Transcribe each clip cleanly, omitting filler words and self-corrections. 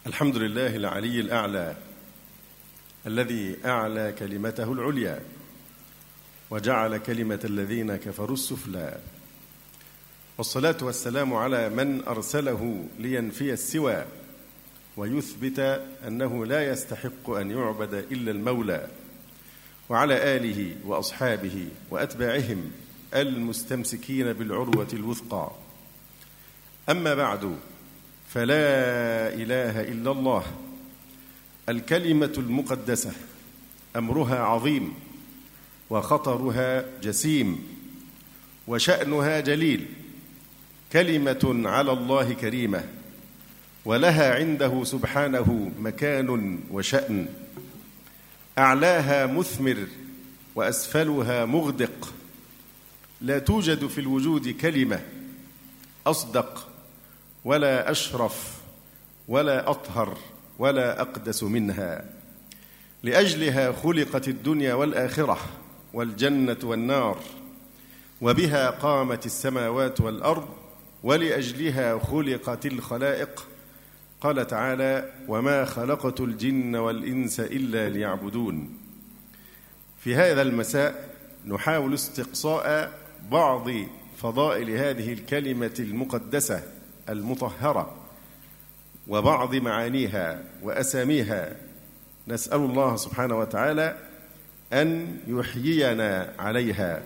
الحمد لله العلي الأعلى الذي أعلى كلمته العليا وجعل كلمة الذين كفروا السفلى، والصلاة والسلام على من أرسله لينفي السوى ويثبت أنه لا يستحق أن يعبد إلا المولى، وعلى آله وأصحابه وأتباعهم المستمسكين بالعروة الوثقى. أما بعد، فلا إله إلا الله الكلمة المقدسة أمرها عظيم وخطرها جسيم وشأنها جليل، كلمة على الله كريمة ولها عنده سبحانه مكان وشأن، أعلاها مثمر وأسفلها مغدق، لا توجد في الوجود كلمة أصدق ولا أشرف ولا أطهر ولا أقدس منها، لأجلها خلقت الدنيا والآخرة والجنة والنار، وبها قامت السماوات والأرض، ولأجلها خلقت الخلائق. قال تعالى: وما خلقت الجن والإنس إلا ليعبدون. في هذا المساء نحاول استقصاء بعض فضائل هذه الكلمة المقدسة المطهرة وبعض معانيها وأساميها. نسأل الله سبحانه وتعالى أن يحيينا عليها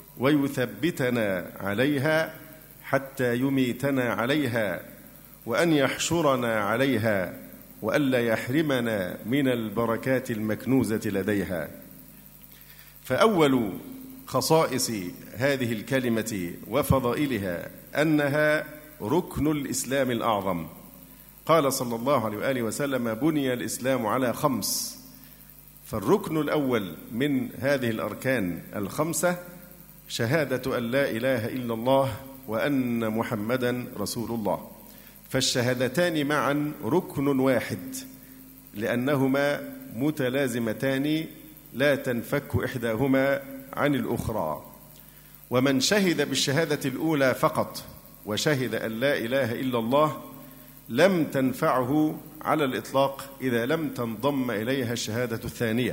ويثبتنا عليها حتى يميتنا عليها، وأن يحشرنا عليها، وألا يحرمنا من البركات المكنوزة لديها. فأول خصائص هذه الكلمة وفضائلها أنها ركن الإسلام الأعظم. قال صلى الله عليه وآله وسلم: بني الإسلام على 5. فالركن الأول من هذه الأركان 5 شهادة أن لا إله إلا الله وأن محمدًا رسول الله. فالشهادتان معا ركن واحد، لأنهما متلازمتان لا تنفك إحداهما عن الأخرى. ومن شهد بالشهادة الأولى فقط وشهد أن لا إله إلا الله لم تنفعه على الإطلاق إذا لم تنضم إليها الشهادة الثانية،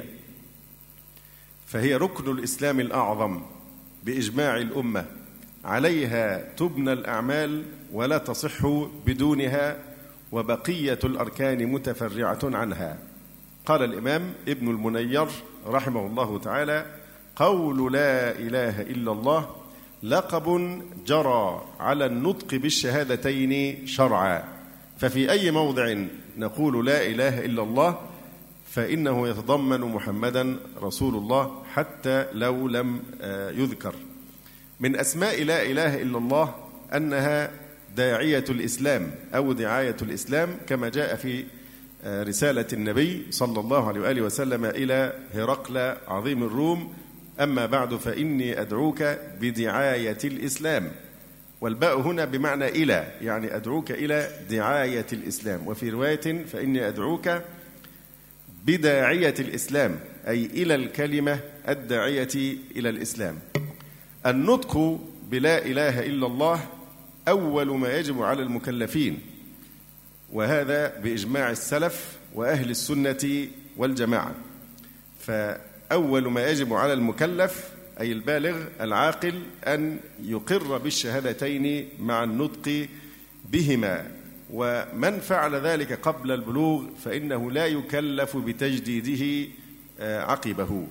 فهي ركن الإسلام الأعظم بإجماع الأمة، عليها تبنى الأعمال ولا تصح بدونها، وبقية الأركان متفرعة عنها. قال الإمام ابن المنير رحمه الله تعالى: قول لا إله إلا الله لقب جرى على النطق بالشهادتين شرعا، ففي أي موضع نقول لا إله إلا الله فإنه يتضمن محمدا رسول الله حتى لو لم يذكر. من أسماء لا إله إلا الله أنها داعية الإسلام أو دعاية الإسلام، كما جاء في رسالة النبي صلى الله عليه وآله وسلم إلى هرقل عظيم الروم: أما بعد فإني أدعوك بدعاية الإسلام. والباء هنا بمعنى إلى، يعني أدعوك إلى دعاية الإسلام. وفي رواية: فإني أدعوك بداعية الإسلام، أي إلى الكلمة الداعية إلى الإسلام. النطق بلا إله إلا الله أول ما يجب على المكلفين، وهذا بإجماع السلف وأهل السنة والجماعة. فأول ما يجب على المكلف أي البالغ العاقل أن يقر بالشهادتين مع النطق بهما، ومن فعل ذلك قبل البلوغ فإنه لا يكلف بتجديده عقبه.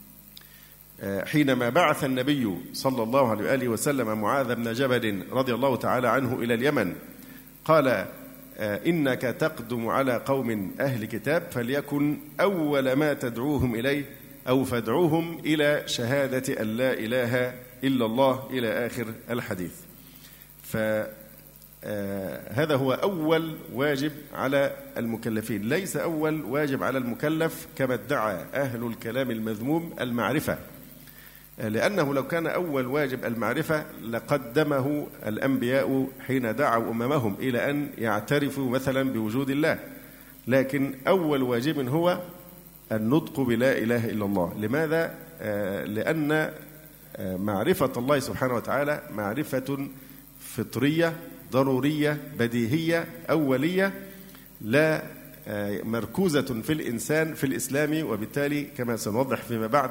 حينما بعث النبي صلى الله عليه وآله وسلم معاذ بن جبل رضي الله تعالى عنه إلى اليمن، قال: إنك تقدم على قوم أهل كتاب، فليكن أول ما تدعوهم إليه أو فادعوهم إلى شهادة أن لا إله إلا الله، إلى آخر الحديث. فهذا هو أول واجب على المكلفين، ليس أول واجب على المكلف كما ادعى أهل الكلام المذموم المعرفة، لأنه لو كان أول واجب المعرفة لقدمه الأنبياء حين دعوا أممهم إلى أن يعترفوا مثلا بوجود الله، لكن أول واجب هو النطق بلا إله إلا الله. لماذا؟ لأن معرفة الله سبحانه وتعالى معرفة فطرية ضرورية بديهية أولية لا مركوزة في الإنسان في الإسلام، وبالتالي كما سنوضح فيما بعد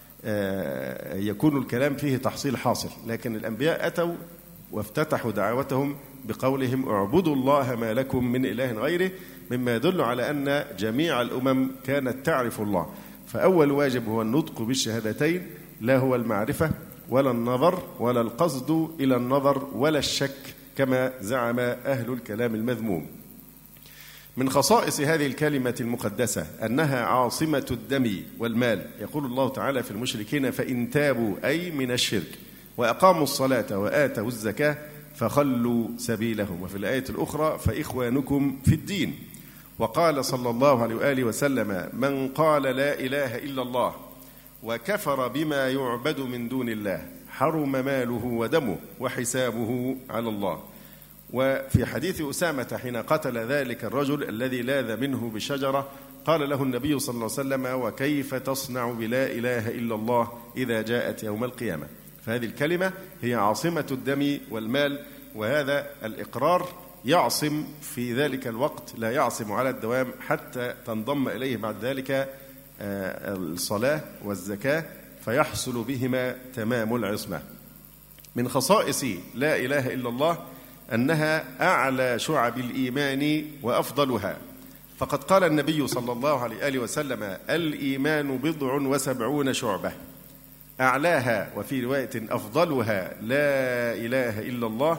يكون الكلام فيه تحصيل حاصل. لكن الأنبياء أتوا وافتتحوا دعوتهم بقولهم اعبدوا الله ما لكم من إله غيره، مما يدل على أن جميع الأمم كانت تعرف الله. فأول واجب هو النطق بالشهادتين، لا هو المعرفة ولا النظر ولا القصد إلى النظر ولا الشك كما زعم أهل الكلام المذموم. من خصائص هذه الكلمة المقدسة أنها عاصمة الدم والمال. يقول الله تعالى في المشركين فإن تابوا أي من الشرك وأقاموا الصلاة وآتوا الزكاة فخلوا سبيلهم. وفي الآية الأخرى فإخوانكم في الدين. وقال صلى الله عليه وآله وسلم من قال لا إله إلا الله وكفر بما يعبد من دون الله حرم ماله ودمه وحسابه على الله. وفي حديث أسامة حين قتل ذلك الرجل الذي لاذ منه بشجرة قال له النبي صلى الله عليه وسلم وكيف تصنع بلا إله إلا الله إذا جاءت يوم القيامة. فهذه الكلمة هي عاصمة الدم والمال، وهذا الإقرار يعصم في ذلك الوقت، لا يعصم على الدوام حتى تنضم إليه بعد ذلك الصلاة والزكاة فيحصل بهما تمام العصمة. من خصائص لا إله إلا الله أنها أعلى شعب الإيمان وأفضلها. فقد قال النبي صلى الله عليه وسلم الإيمان 70 شعبة، أعلاها وفي رواية أفضلها لا إله إلا الله،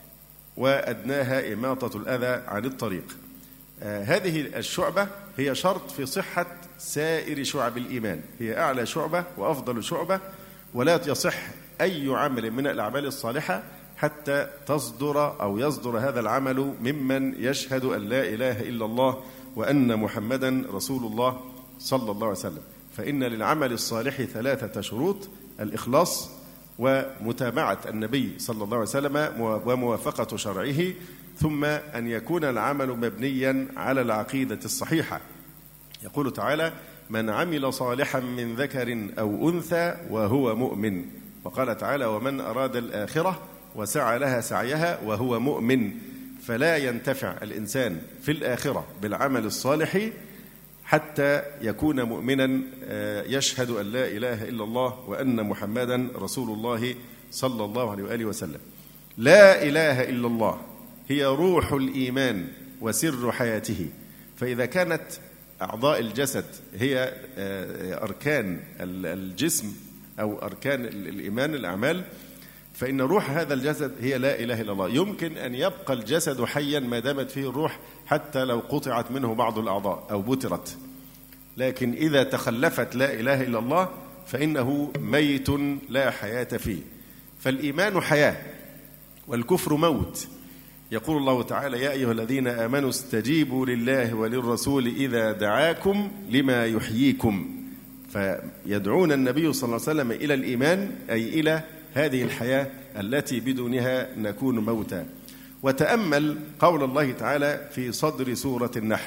وأدناها إماطة الأذى عن الطريق. هذه الشعبة هي شرط في صحة سائر شعب الإيمان، هي أعلى شعبة وأفضل شعبة، ولا يصح أي عمل من الأعمال الصالحة حتى تصدر أو يصدر هذا العمل ممن يشهد أن لا إله إلا الله وأن محمدا رسول الله صلى الله عليه وسلم. فإن للعمل الصالح 3 شروط: الإخلاص ومتابعة النبي صلى الله عليه وسلم وموافقة شرعه، ثم أن يكون العمل مبنيا على العقيدة الصحيحة. يقول تعالى من عمل صالحا من ذكر أو أنثى وهو مؤمن. وقال تعالى ومن أراد الآخرة وسعى لها سعيها وهو مؤمن. فلا ينتفع الإنسان في الآخرة بالعمل الصالح حتى يكون مؤمنا يشهد أن لا إله إلا الله وأن محمدا رسول الله صلى الله عليه وآله وسلم. لا إله إلا الله هي روح الإيمان وسر حياته. فإذا كانت أعضاء الجسد هي أركان الجسم أو أركان الإيمان الأعمال، فإن روح هذا الجسد هي لا إله إلا الله. يمكن أن يبقى الجسد حيا ما دامت فيه الروح حتى لو قطعت منه بعض الأعضاء أو بترت، لكن إذا تخلفت لا إله إلا الله فإنه ميت لا حياة فيه. فالإيمان حياة والكفر موت. يقول الله تعالى يا أيها الذين آمنوا استجيبوا لله وللرسول إذا دعاكم لما يحييكم. فيدعون النبي صلى الله عليه وسلم إلى الإيمان، أي إلى هذه الحياة التي بدونها نكون موتى. وتأمل قول الله تعالى في صدر سورة النحل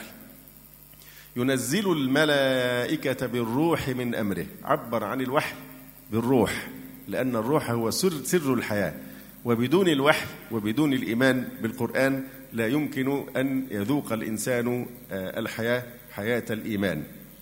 ينزل الملائكة بالروح من أمره. عبر عن الوحي بالروح لأن الروح هو سر الحياة، وبدون الوحي وبدون الإيمان بالقرآن لا يمكن أن يذوق الإنسان الحياة حياة الإيمان.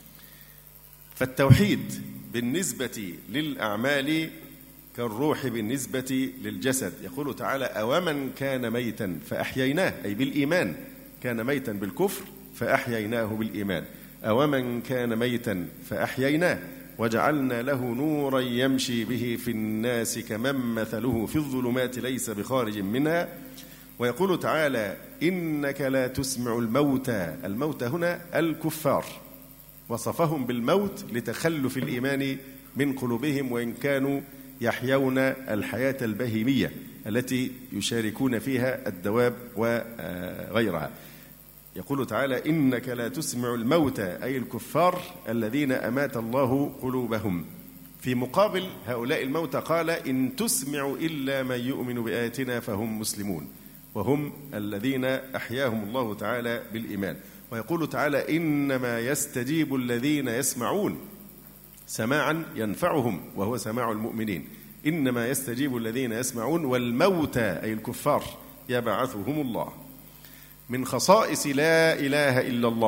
فالتوحيد بالنسبة للأعمال كالروح بالنسبة للجسد. يقول تعالى أومن كان ميتا فأحييناه، أي بالإيمان، كان ميتا بالكفر فأحييناه بالإيمان. أومن كان ميتا فأحييناه وجعلنا له نورا يمشي به في الناس كمن مثله في الظلمات ليس بخارج منها. ويقول تعالى إنك لا تسمع الموتى. الموتى هنا الكفار، وصفهم بالموت لتخلف الإيمان من قلوبهم، وإن كانوا يحيون الحياة البهيمية التي يشاركون فيها الدواب وغيرها. يقول تعالى إنك لا تسمع الموتى، أي الكفار الذين أمات الله قلوبهم. في مقابل هؤلاء الموتى قال إن تسمع إلا من يؤمن بآياتنا فهم مسلمون، وهم الذين أحياهم الله تعالى بالإيمان. ويقول تعالى إنما يستجيب الذين يسمعون سماعا ينفعهم وهو سماع المؤمنين. إنما يستجيب الذين يسمعون والموتى أي الكفار يبعثهم الله. من خصائص لا إله إلا الله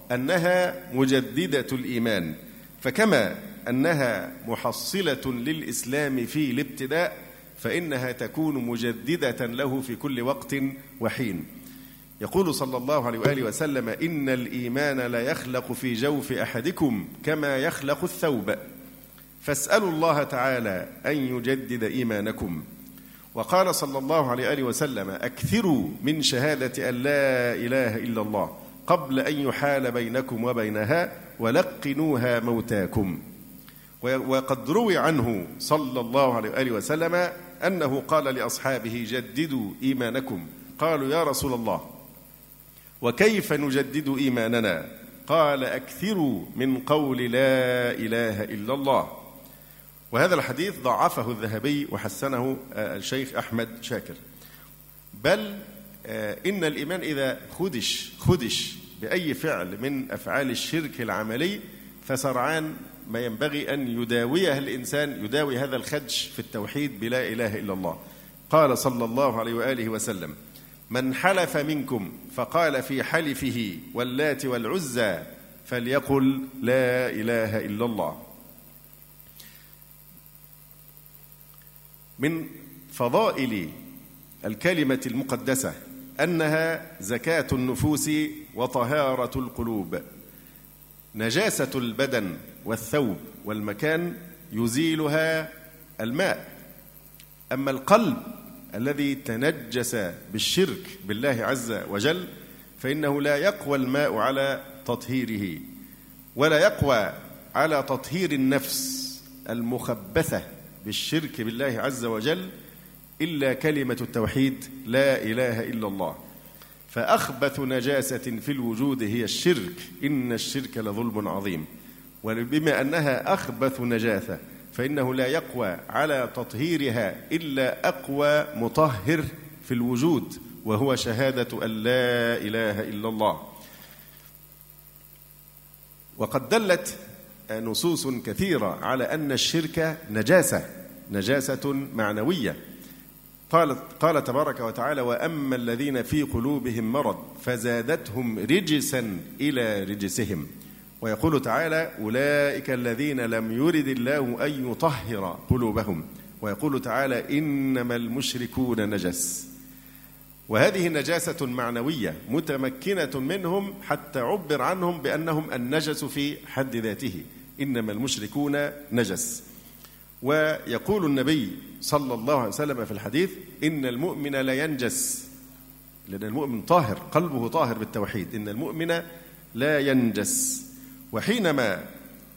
أنها مجددة الإيمان، فكما أنها محصلة للإسلام في الابتداء فإنها تكون مجددة له في كل وقت وحين. يقول صلى الله عليه وآله وسلم: إن الإيمان لا يخلق في جوف أحدكم كما يخلق الثوب، فاسألوا الله تعالى أن يجدد إيمانكم. وقال صلى الله عليه وآله وسلم: أكثروا من شهادة أن لا إله إلا الله قبل أن يحال بينكم وبينها ولقنوها موتاكم. وقد روي عنه صلى الله عليه وآله وسلم أنه قال لأصحابه: جددوا إيمانكم. قالوا: يا رسول الله، وكيف نجدد إيماننا؟ قال: أكثروا من قول لا إله إلا الله. وهذا الحديث ضعفه الذهبي وحسنه الشيخ أحمد شاكر. بل إن الإيمان إذا خدش بأي فعل من أفعال الشرك العملي فسرعان ما ينبغي أن يداويه الإنسان، يداوي هذا الخدش في التوحيد بلا إله إلا الله. قال صلى الله عليه وآله وسلم: من حلف منكم فقال في حلفه واللات والعزى فليقل لا إله إلا الله. من فضائل الكلمة المقدسة أنها زكاة النفوس وطهارة القلوب. نجاسة البدن والثوب والمكان يزيلها الماء، أما القلب الذي تنجس بالشرك بالله عز وجل فإنه لا يقوى الماء على تطهيره، ولا يقوى على تطهير النفس المخبثة بالشرك بالله عز وجل إلا كلمة التوحيد لا إله إلا الله. فأخبث نجاسة في الوجود هي الشرك، إن الشرك لظلم عظيم. وبما أنها أخبث نجاسة فإنه لا يقوى على تطهيرها إلا أقوى مطهر في الوجود، وهو شهادة أن لا إله إلا الله. وقد دلت نصوص كثيرة على أن الشرك نجاسة معنوية. قال تبارك وتعالى: وأما الذين في قلوبهم مرض فزادتهم رجسا إلى رجسهم. ويقول تعالى: أولئك الذين لم يرد الله أن يطهر قلوبهم. ويقول تعالى: إنما المشركون نجس. وهذه نجاسة معنوية متمكنة منهم حتى عبر عنهم بأنهم النجس في حد ذاته، إنما المشركون نجس. ويقول النبي صلى الله عليه وسلم في الحديث: إن المؤمن لا ينجس، لأن المؤمن طاهر، قلبه طاهر بالتوحيد، إن المؤمن لا ينجس. وحينما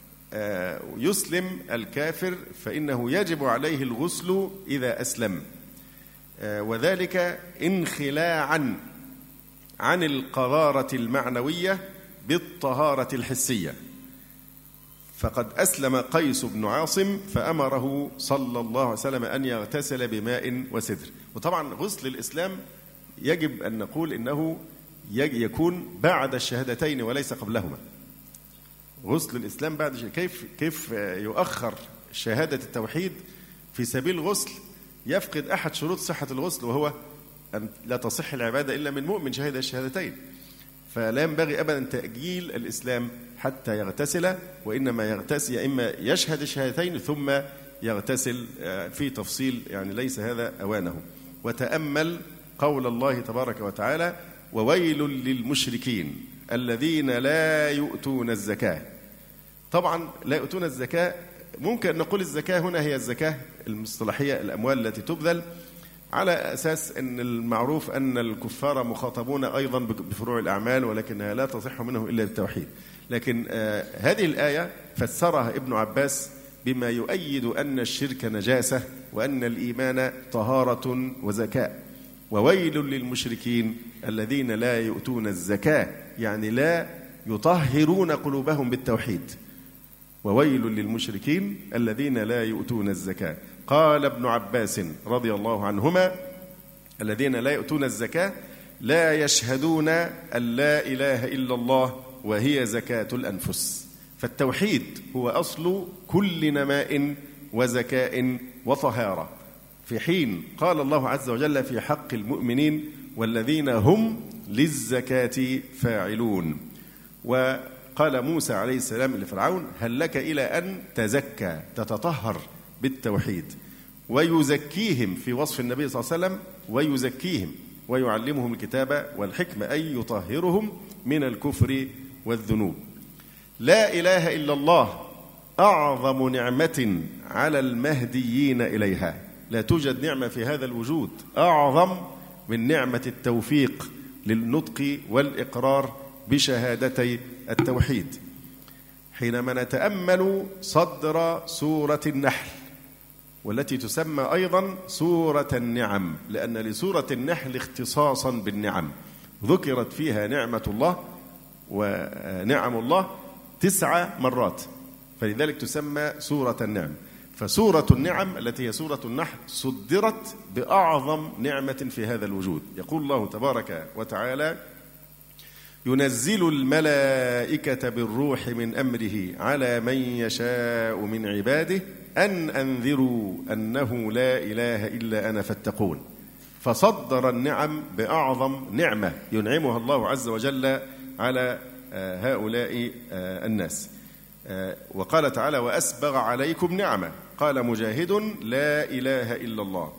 يسلم الكافر فإنه يجب عليه الغسل إذا أسلم، وذلك انخلاعا عن القذارة المعنوية بالطهارة الحسية. فقد أسلم قيس بن عاصم فأمره صلى الله عليه وسلم أن يغتسل بماء وسدر. وطبعا غسل الإسلام يجب أن نقول إنه يكون بعد الشهادتين وليس قبلهما. غسل الإسلام بعد كيف يؤخر شهادة التوحيد في سبيل غسل يفقد أحد شروط صحة الغسل، وهو أن لا تصح العبادة إلا من مؤمن شهد الشهادتين. فلا ينبغي أبدا تأجيل الإسلام حتى يغتسل، وإنما يغتسل إما يشهد الشهادتين ثم يغتسل في تفصيل، يعني ليس هذا أوانه. وتأمل قول الله تبارك وتعالى: وويل للمشركين الذين لا يؤتون الزكاة. طبعا لا يؤتون الزكاة، ممكن أن نقول الزكاة هنا هي الزكاة المصطلحية، الأموال التي تبذل، على أساس أن المعروف أن الكفار مخاطبون أيضا بفروع الأعمال، ولكنها لا تصح منه إلا بالتوحيد. لكن هذه الآية فسرها ابن عباس بما يؤيد أن الشرك نجاسة وأن الإيمان طهارة وزكاة. وويل للمشركين الذين لا يؤتون الزكاة، يعني لا يطهرون قلوبهم بالتوحيد. وويل للمشركين الذين لا يؤتون الزكاة. قال ابن عباس رضي الله عنهما: الذين لا يؤتون الزكاة لا يشهدون أن لا إله إلا الله وهي زكاة الأنفس. فالتوحيد هو أصل كل نماء وزكاء وطهارة، في حين قال الله عز وجل في حق المؤمنين: والذين هم للزكاة فاعلون. وقال موسى عليه السلام لفرعون: هل لك إلى أن تزكى، تتطهر بالتوحيد. ويزكيهم في وصف النبي صلى الله عليه وسلم، ويزكيهم ويعلمهم الكتاب والحكمة، أي يطهرهم من الكفر والذنوب. لا إله إلا الله أعظم نعمة على المهديين إليها. لا توجد نعمة في هذا الوجود أعظم من نعمة التوفيق للنطق والإقرار بشهادتي التوحيد. حينما نتأمل صدر سورة النحل، والتي تسمى أيضا سورة النعم، لأن لسورة النحل اختصاصا بالنعم، ذكرت فيها نعمة الله ونعم الله 9 مرات، فلذلك تسمى سورة النعم. فسورة النعم التي هي سورة النحل صدرت بأعظم نعمة في هذا الوجود. يقول الله تبارك وتعالى: ينزل الملائكة بالروح من أمره على من يشاء من عباده أن أنذروا أنه لا إله إلا أنا فاتقون. فصدر النعم بأعظم نعمة ينعمها الله عز وجل على هؤلاء الناس. وقال تعالى: وأسبغ عليكم نعمة. قال مجاهد: لا إله إلا الله.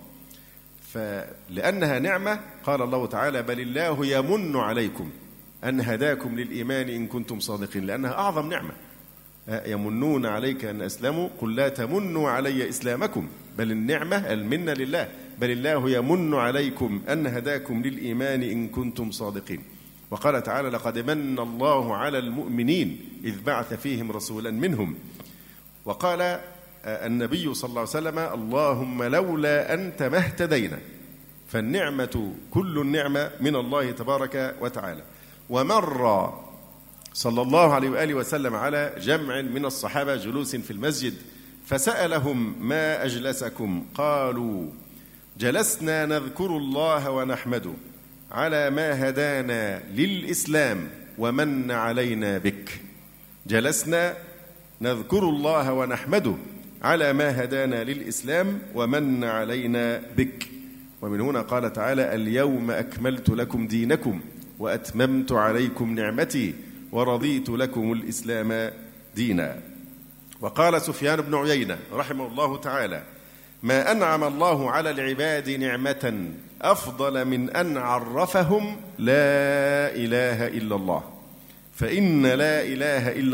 فلأنها نعمة قال الله تعالى: بل الله يمن عليكم أن هداكم للإيمان إن كنتم صادقين، لأنها أعظم نعمة. يمنون عليك أن أسلموا قل لا تمنوا علي إسلامكم بل النعمة المنة لله، بل الله يمن عليكم أن هداكم للإيمان إن كنتم صادقين. وقال تعالى: لقد من الله على المؤمنين إذ بعث فيهم رسولا منهم. وقال النبي صلى الله عليه وسلم: اللهم لولا أنت ما اهتدينا. فالنعمة كل النعمة من الله تبارك وتعالى. ومر صلى الله عليه وآله وسلم على جمع من الصحابة جلوس في المسجد، فسألهم: ما أجلسكم؟ قالوا: جلسنا نذكر الله ونحمده على ما هدانا للإسلام ومن علينا بك. جلسنا نذكر الله ونحمده على ما هدانا للإسلام ومن علينا بك. ومن هنا قال تعالى: اليوم أكملت لكم دينكم وأتممت عليكم نعمتي ورضيت لكم الإسلام دينا. وقال سفيان بن عيينة رحمه الله تعالى: ما أنعم الله على العباد نعمة أفضل من أن عرفهم لا إله إلا الله، فإن لا إله إلا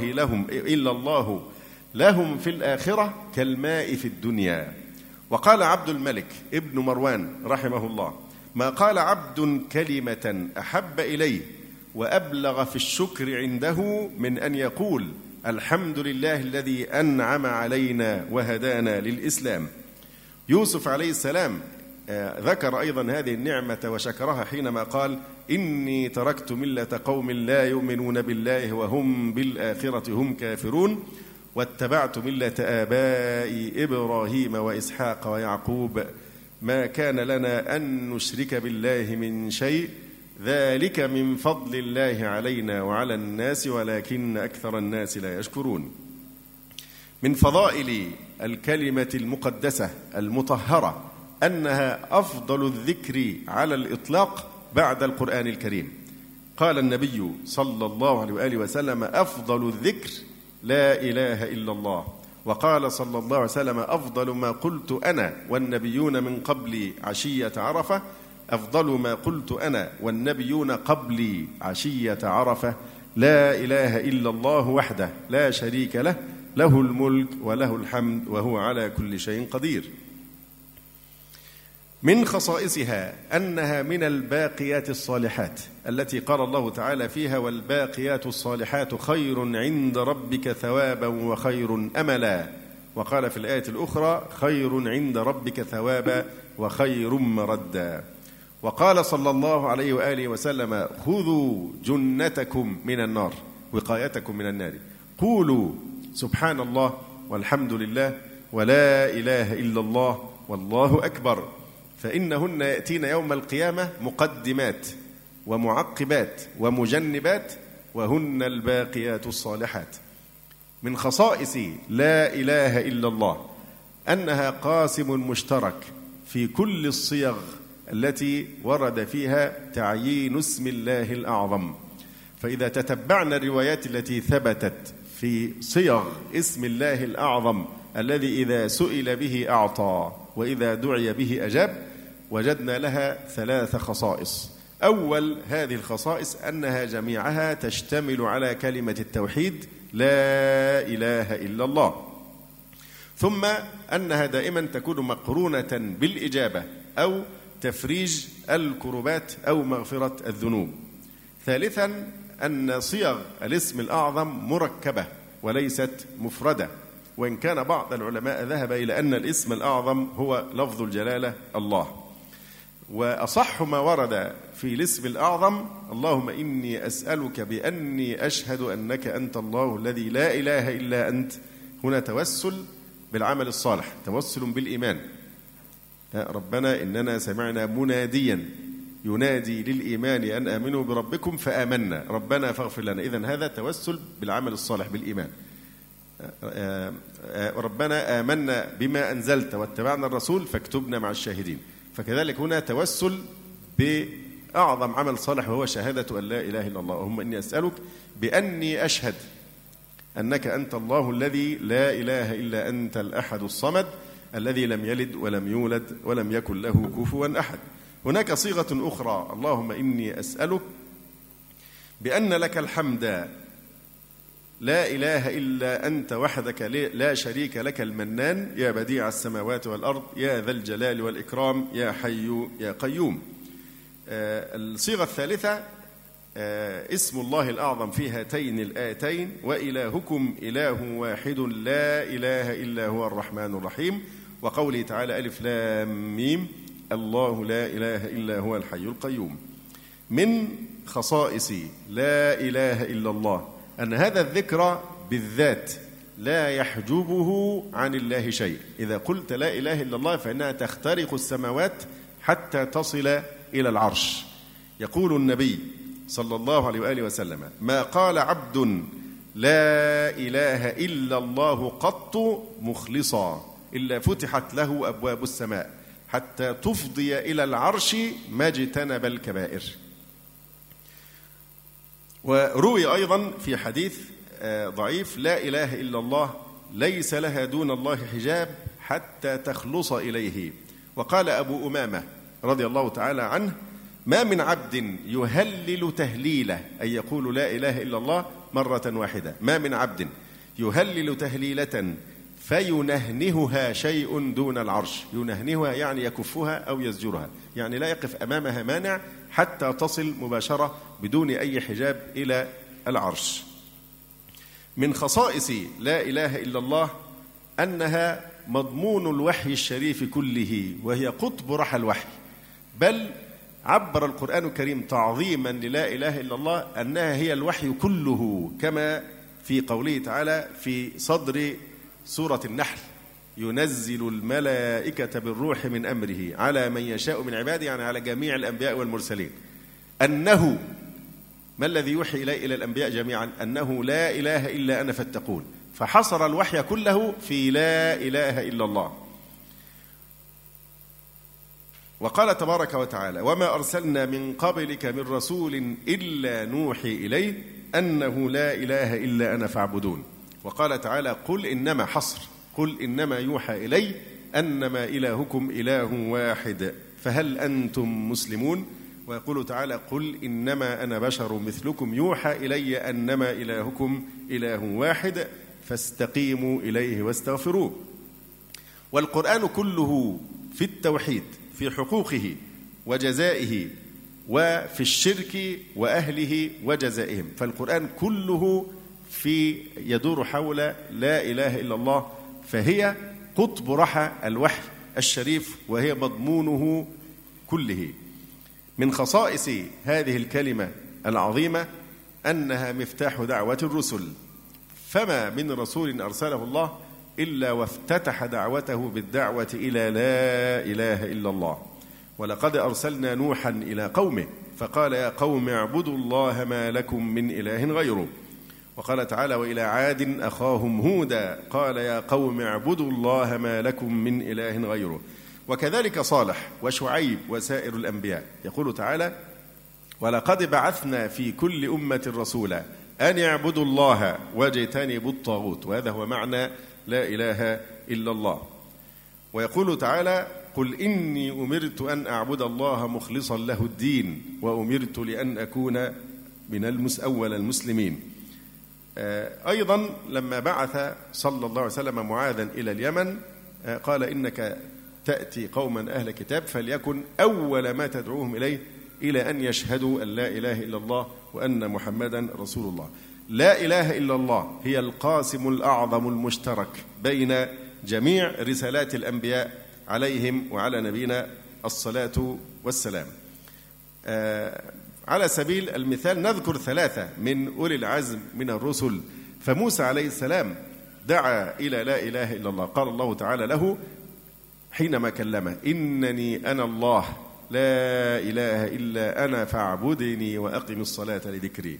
الله لهم في الآخرة كالماء في الدنيا. وقال عبد الملك ابن مروان رحمه الله: ما قال عبد كلمة أحب إليه وأبلغ في الشكر عنده من أن يقول الحمد لله الذي أنعم علينا وهدانا للإسلام. يوسف عليه السلام ذكر أيضا هذه النعمة وشكرها حينما قال: إني تركت ملة قوم لا يؤمنون بالله وهم بالآخرة هم كافرون واتبعت ملة آبائي إبراهيم وإسحاق ويعقوب ما كان لنا أن نشرك بالله من شيء ذلك من فضل الله علينا وعلى الناس ولكن أكثر الناس لا يشكرون. من فضائل الكلمة المقدسة المطهرة أنها أفضل الذكر على الإطلاق بعد القرآن الكريم. قال النبي صلى الله عليه وآله وسلم: أفضل الذكر لا إله إلا الله. وقال صلى الله عليه وسلم: أفضل ما قلت أنا والنبيون من قبلي عشية عرفة، أفضل ما قلت أنا والنبيون قبلي عشية عرفة، لا إله إلا الله وحده لا شريك له، له الملك وله الحمد وهو على كل شيء قدير. من خصائصها أنها من الباقيات الصالحات التي قال الله تعالى فيها: والباقيات الصالحات خير عند ربك ثوابا وخير أملا. وقال في الآية الأخرى: خير عند ربك ثوابا وخير مردا. وقال صلى الله عليه وآله وسلم: خذوا جنتكم من النار، وقايتكم من النار، قولوا سبحان الله والحمد لله ولا إله إلا الله والله أكبر، فإنهن يأتين يوم القيامة مقدمات ومعقبات ومجنبات وهن الباقيات الصالحات. من خصائص لا إله إلا الله أنها قاسم مشترك في كل الصيغ التي ورد فيها تعيين اسم الله الأعظم، فإذا تتبعنا الروايات التي ثبتت في صيغ اسم الله الأعظم الذي إذا سئل به أعطى وإذا دعي به أجاب، وجدنا لها 3 خصائص. أول هذه الخصائص أنها جميعها تشتمل على كلمة التوحيد لا إله إلا الله، ثم أنها دائما تكون مقرونة بالإجابة أو تفريج الكربات أو مغفرة الذنوب. ثالثا أن صيغ الاسم الأعظم مركبة وليست مفردة، وإن كان بعض العلماء ذهب إلى أن الاسم الأعظم هو لفظ الجلالة الله. وأصح ما ورد في الاسم الأعظم اللهم إني أسألك بأني أشهد أنك أنت الله الذي لا إله إلا أنت. هنا توسل بالعمل الصالح، توسل بالإيمان. ربنا إننا سمعنا مناديا ينادي للإيمان أن آمنوا بربكم فآمنا ربنا فاغفر لنا. إذن هذا توسل بالعمل الصالح بالإيمان. ربنا آمنا بما أنزلت واتبعنا الرسول فاكتبنا مع الشاهدين. فكذلك هنا توسل بأعظم عمل صالح وهو شهادة أن لا إله إلا الله. اللهم إني أسألك بأني أشهد أنك أنت الله الذي لا إله إلا أنت الأحد الصمد الذي لم يلد ولم يولد ولم يكن له كفوا أحد. هناك صيغة أخرى اللهم إني أسألك بأن لك الحمد لا إله إلا أنت وحدك لا شريك لك المنان يا بديع السماوات والأرض يا ذا الجلال والإكرام يا حي يا قيوم. الصيغة الثالثة اسم الله الأعظم في هاتين الآيتين وإلهكم إله واحد لا إله إلا هو الرحمن الرحيم، وقوله تعالى ألف لام ميم الله لا إله إلا هو الحي القيوم. من خصائص لا إله إلا الله أن هذا الذكر بالذات لا يحجبه عن الله شيء. إذا قلت لا إله إلا الله فإنها تخترق السماوات حتى تصل إلى العرش. يقول النبي صلى الله عليه وآله وسلم ما قال عبد لا إله إلا الله قط مخلصا إلا فتحت له أبواب السماء حتى تفضي إلى العرش ما اجتنب الكبائر. وروي أيضا في حديث ضعيف لا إله إلا الله ليس لها دون الله حجاب حتى تخلص إليه. وقال أبو أمامة رضي الله تعالى عنه ما من عبد يهلل تهليله أي يقول لا إله إلا الله مرة واحدة، ما من عبد يهلل تهليلة فينهنهها شيء دون العرش. ينهنهها يعني يكفها أو يزجرها، يعني لا يقف أمامها مانع حتى تصل مباشرة بدون أي حجاب إلى العرش. من خصائص لا إله إلا الله أنها مضمون الوحي الشريف كله، وهي قطب رحى الوحي. بل عبر القرآن الكريم تعظيما للا إله إلا الله أنها هي الوحي كله، كما في قوله تعالى في صدر سورة النحل ينزل الملائكة بالروح من أمره على من يشاء من عباده، يعني على جميع الأنبياء والمرسلين. أنه ما الذي يوحي إلى الأنبياء جميعا؟ أنه لا إله إلا أنا فاتقون. فحصر الوحي كله في لا إله إلا الله. وقال تبارك وتعالى وما أرسلنا من قبلك من رسول إلا نوحي إليه أنه لا إله إلا أنا فاعبدون. وقال تعالى قل إنما حصر قل إنما يوحى إلي أنما إلهكم إله واحد فهل أنتم مسلمون. ويقول تعالى قل إنما أنا بشر مثلكم يوحى إلي أنما إلهكم إله واحد فاستقيموا إليه واستغفروه. والقرآن كله في التوحيد في حقوقه وجزائه وفي الشرك وأهله وجزائهم. فالقرآن كله يدور حول لا إله إلا الله، فهي قطب رحى الوحي الشريف وهي مضمونه كله. من خصائص هذه الكلمة العظيمة أنها مفتاح دعوة الرسل، فما من رسول أرسله الله إلا وافتتح دعوته بالدعوة إلى لا إله إلا الله. ولقد أرسلنا نوحا إلى قومه فقال يا قوم اعبدوا الله ما لكم من إله غيره. وقال تعالى وإلى عاد أخاهم هودا قال يا قوم اعبدوا الله ما لكم من إله غيره. وكذلك صالح وشعيب وسائر الأنبياء. يقول تعالى ولقد بعثنا في كل أمة رسولا أن يعبدوا الله واجتنبوا الطاغوت. وهذا هو معنى لا إله إلا الله. ويقول تعالى: قل إني أمرت أن أعبد الله مخلصا له الدين وأمرت لأن أكون من أول المسلمين. أيضا لما بعث صلى الله عليه وسلم معاذا إلى اليمن قال: إنك تأتي قوما أهل كتاب فليكن أول ما تدعوهم إليه إلى أن يشهدوا أن لا إله إلا الله وأن محمدا رسول الله. لا إله إلا الله هي القاسم الأعظم المشترك بين جميع رسالات الأنبياء عليهم وعلى نبينا الصلاة والسلام. على سبيل المثال نذكر 3 من أولي العزم من الرسل. فموسى عليه السلام دعا إلى لا إله إلا الله. قال الله تعالى له حينما كلمه: إنني أنا الله لا إله إلا أنا فاعبدني وأقم الصلاة لذكري.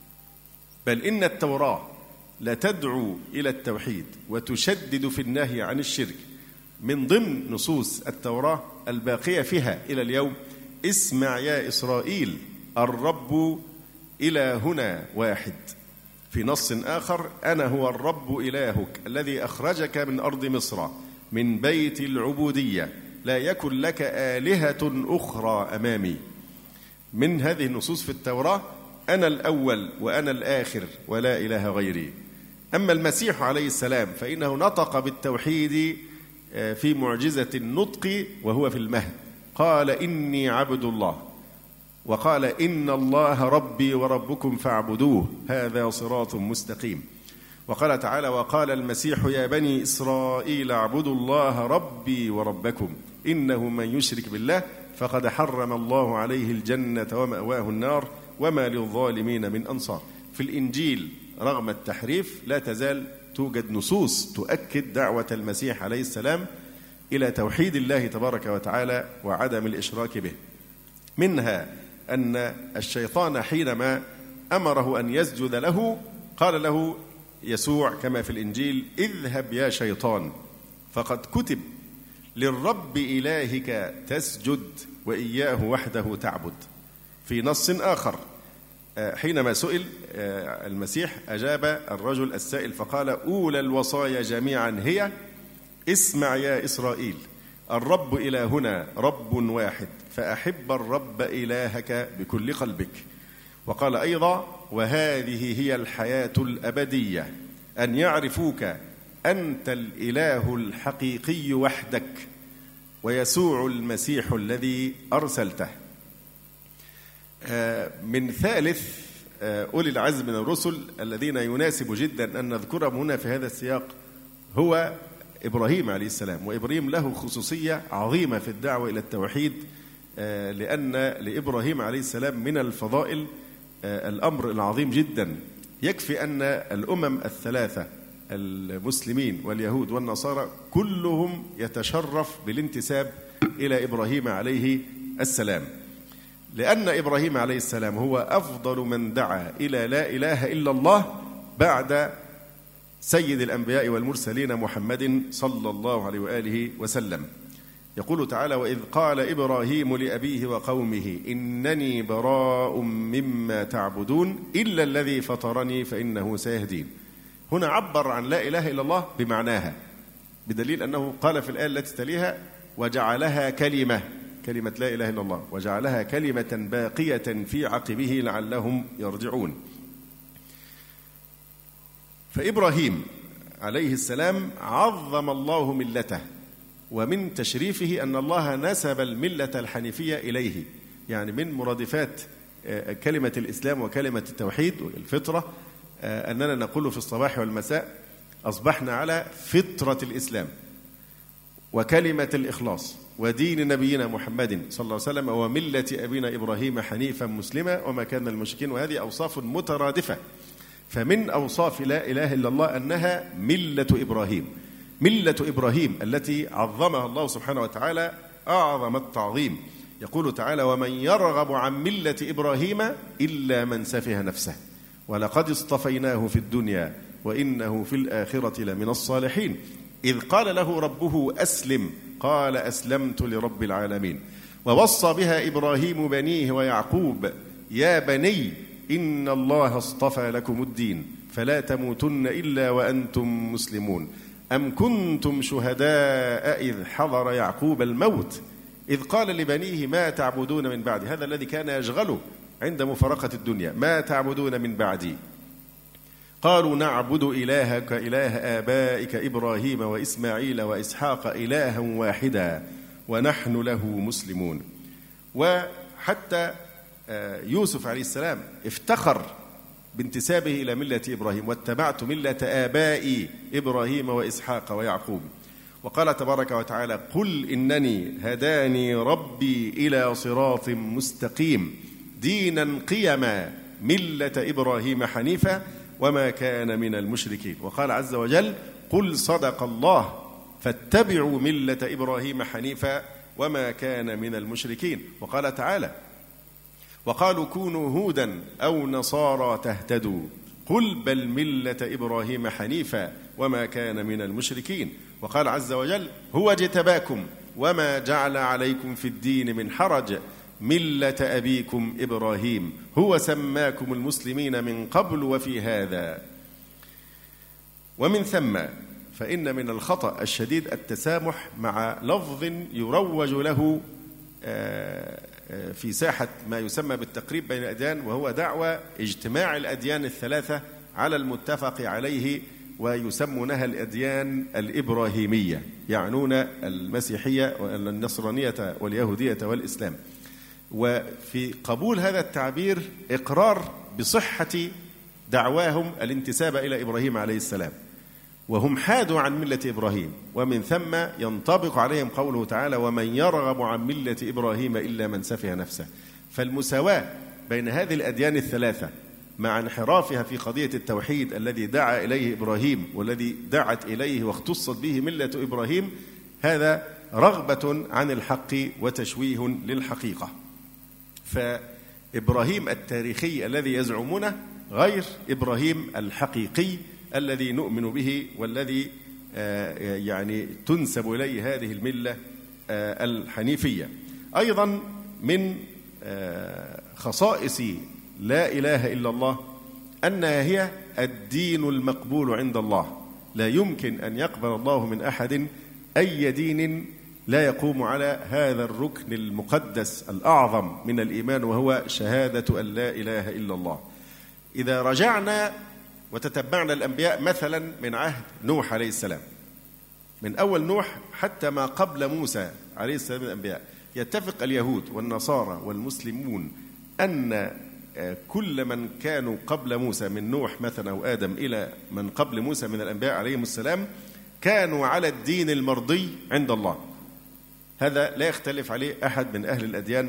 بل إن التوراة لتدعو إلى التوحيد وتشدد في النهي عن الشرك. من ضمن نصوص التوراة الباقية فيها إلى اليوم: اسمع يا إسرائيل الرب إلهنا واحد. في نص آخر: أنا هو الرب إلهك الذي أخرجك من أرض مصر من بيت العبودية لا يكن لك آلهة أخرى أمامي. من هذه النصوص في التوراة: أنا الأول وأنا الآخر ولا إله غيري. أما المسيح عليه السلام فإنه نطق بالتوحيد في معجزة النطق وهو في المهد. قال: إني عبد الله. وقال: إن الله ربي وربكم فاعبدوه هذا صراط مستقيم. وقال تعالى: وقال المسيح يا بني إسرائيل اعبدوا الله ربي وربكم إنه من يشرك بالله فقد حرم الله عليه الجنة ومأواه النار وما للظالمين من أنصار. في الإنجيل رغم التحريف لا تزال توجد نصوص تؤكد دعوة المسيح عليه السلام إلى توحيد الله تبارك وتعالى وعدم الإشراك به. منها أن الشيطان حينما أمره أن يسجد له قال له يسوع كما في الإنجيل: اذهب يا شيطان فقد كتب للرب إلهك تسجد وإياه وحده تعبد. في نص آخر حينما سئل المسيح أجاب الرجل السائل فقال: أولى الوصايا جميعا هي: اسمع يا إسرائيل الرب إلهنا رب واحد فأحب الرب إلهك بكل قلبك. وقال أيضا: وهذه هي الحياة الأبدية أن يعرفوك أنت الإله الحقيقي وحدك ويسوع المسيح الذي أرسلته. من ثالث أولي العزم من الرسل الذين يناسب جدا أن نذكرهم هنا في هذا السياق هو إبراهيم عليه السلام. وإبراهيم له خصوصية عظيمة في الدعوة إلى التوحيد، لأن لإبراهيم عليه السلام من الفضائل الأمر العظيم جدا. يكفي أن الأمم الثلاثة المسلمين واليهود والنصارى كلهم يتشرف بالانتساب إلى إبراهيم عليه السلام، لأن إبراهيم عليه السلام هو أفضل من دعا إلى لا إله إلا الله بعد سيد الأنبياء والمرسلين محمد صلى الله عليه وآله وسلم. يقول تعالى: وإذ قال إبراهيم لأبيه وقومه إنني براء مما تعبدون إلا الذي فطرني فإنه سيهدين. هنا عبر عن لا إله إلا الله بمعناها، بدليل أنه قال في الآية التي تليها: وجعلها كلمة لا إله إلا الله وجعلها كلمة باقية في عقبه لعلهم يرجعون. فإبراهيم عليه السلام عظم الله ملته، ومن تشريفه أن الله نسب الملة الحنيفية إليه. يعني من مرادفات كلمة الإسلام وكلمة التوحيد والفطرة أننا نقول في الصباح والمساء: أصبحنا على فطرة الإسلام وكلمة الإخلاص ودين نبينا محمد صلى الله عليه وسلم وملة أبينا إبراهيم حنيفا مسلما وما كان المشركين. وهذه أوصاف مترادفة. فمن أوصاف لا إله إلا الله أنها ملة إبراهيم، ملة إبراهيم التي عظمها الله سبحانه وتعالى أعظم التعظيم. يقول تعالى: ومن يرغب عن ملة إبراهيم إلا من سفه نفسه ولقد اصطفيناه في الدنيا وإنه في الآخرة لمن الصالحين. إذ قال له ربه أسلم قال أسلمت لرب العالمين. ووصى بها إبراهيم بنيه ويعقوب يا بني إن الله اصطفى لكم الدين فلا تموتن إلا وأنتم مسلمون أم كنتم شهداء إذ حضر يعقوب الموت إذ قال لبنيه ما تعبدون من بعدي. هذا الذي كان يشغله عند مفارقة الدنيا، ما تعبدون من بعدي. قالوا نعبد إلهك إله آبائك إبراهيم وإسماعيل وإسحاق إلها واحدا ونحن له مسلمون. وحتى يوسف عليه السلام افتخر بانتسابه إلى ملة إبراهيم، واتبعت ملة آبائي إبراهيم وإسحاق ويعقوب. وقال تبارك وتعالى قل إنني هداني ربي إلى صراط مستقيم دينا قيما ملة إبراهيم حنيفا وما كان من المشركين. وقال عز وجل قل صدق الله فاتبعوا ملة إبراهيم حنيفا وما كان من المشركين. وقال تعالى وقالوا كونوا هودا أو نصارى تهتدوا قل بل ملة إبراهيم حنيفا وما كان من المشركين. وقال عز وجل هو اجتباكم وما جعل عليكم في الدين من حرج ملة أبيكم إبراهيم هو سماكم المسلمين من قبل وفي هذا. ومن ثم فإن من الخطأ الشديد التسامح مع لفظ يروج له في ساحة ما يسمى بالتقريب بين الأديان، وهو دعوى اجتماع الأديان الثلاثة على المتفق عليه، ويسمونها الأديان الإبراهيمية، يعنون المسيحية والنصرانية واليهودية والإسلام. وفي قبول هذا التعبير إقرار بصحة دعواهم الانتساب إلى إبراهيم عليه السلام، وهم حادوا عن ملة إبراهيم، ومن ثم ينطبق عليهم قوله تعالى ومن يرغب عن ملة إبراهيم إلا من سفه نفسه. فالمساواة بين هذه الأديان الثلاثة مع انحرافها في قضية التوحيد الذي دعا إليه إبراهيم والذي دعت إليه واختصت به ملة إبراهيم، هذا رغبة عن الحق وتشويه للحقيقة. فإبراهيم التاريخي الذي يزعمونه غير إبراهيم الحقيقي الذي نؤمن به والذي يعني تنسب إليه هذه الملة الحنيفية. أيضا من خصائص لا إله إلا الله أنها هي الدين المقبول عند الله، لا يمكن أن يقبل الله من أحد أي دين لا يقوم على هذا الركن المقدس الأعظم من الإيمان، وهو شهادة أن لا إله إلا الله. إذا رجعنا وتتبعنا الأنبياء مثلا من عهد نوح عليه السلام، من أول نوح حتى ما قبل موسى عليه السلام الأنبياء، يتفق اليهود والنصارى والمسلمون أن كل من كانوا قبل موسى من نوح مثلا أو آدم إلى من قبل موسى من الأنبياء عليهم السلام كانوا على الدين المرضي عند الله. هذا لا يختلف عليه أحد من أهل الأديان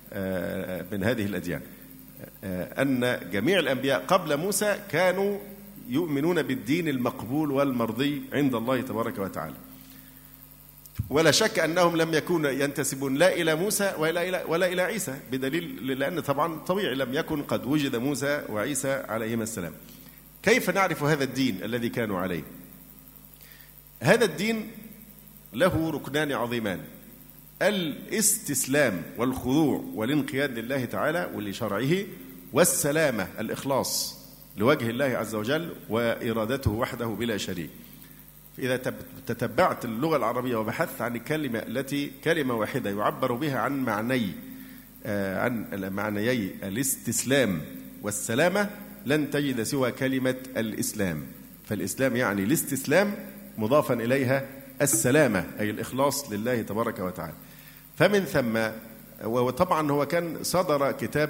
من هذه الأديان، أن جميع الأنبياء قبل موسى كانوا يؤمنون بالدين المقبول والمرضي عند الله تبارك وتعالى. ولا شك أنهم لم يكونوا ينتسبون لا إلى موسى ولا إلى عيسى، بدليل لأن طبعا طبيعي لم يكن قد وجد موسى وعيسى عليهما السلام. كيف نعرف هذا الدين الذي كانوا عليه؟ هذا الدين له ركنان عظيمان: الاستسلام والخضوع والانقياد لله تعالى ولشرعه، والسلامة الإخلاص لوجه الله عز وجل وإرادته وحده بلا شريك. إذا تتبعت اللغة العربية وبحثت عن الكلمة التي كلمة واحدة يعبر بها عن معنيي الاستسلام والسلامة، لن تجد سوى كلمة الإسلام. فالإسلام يعني الاستسلام مضافا إليها السلامة أي الإخلاص لله تبارك وتعالى. فمن ثم وطبعا هو كان صدر كتاب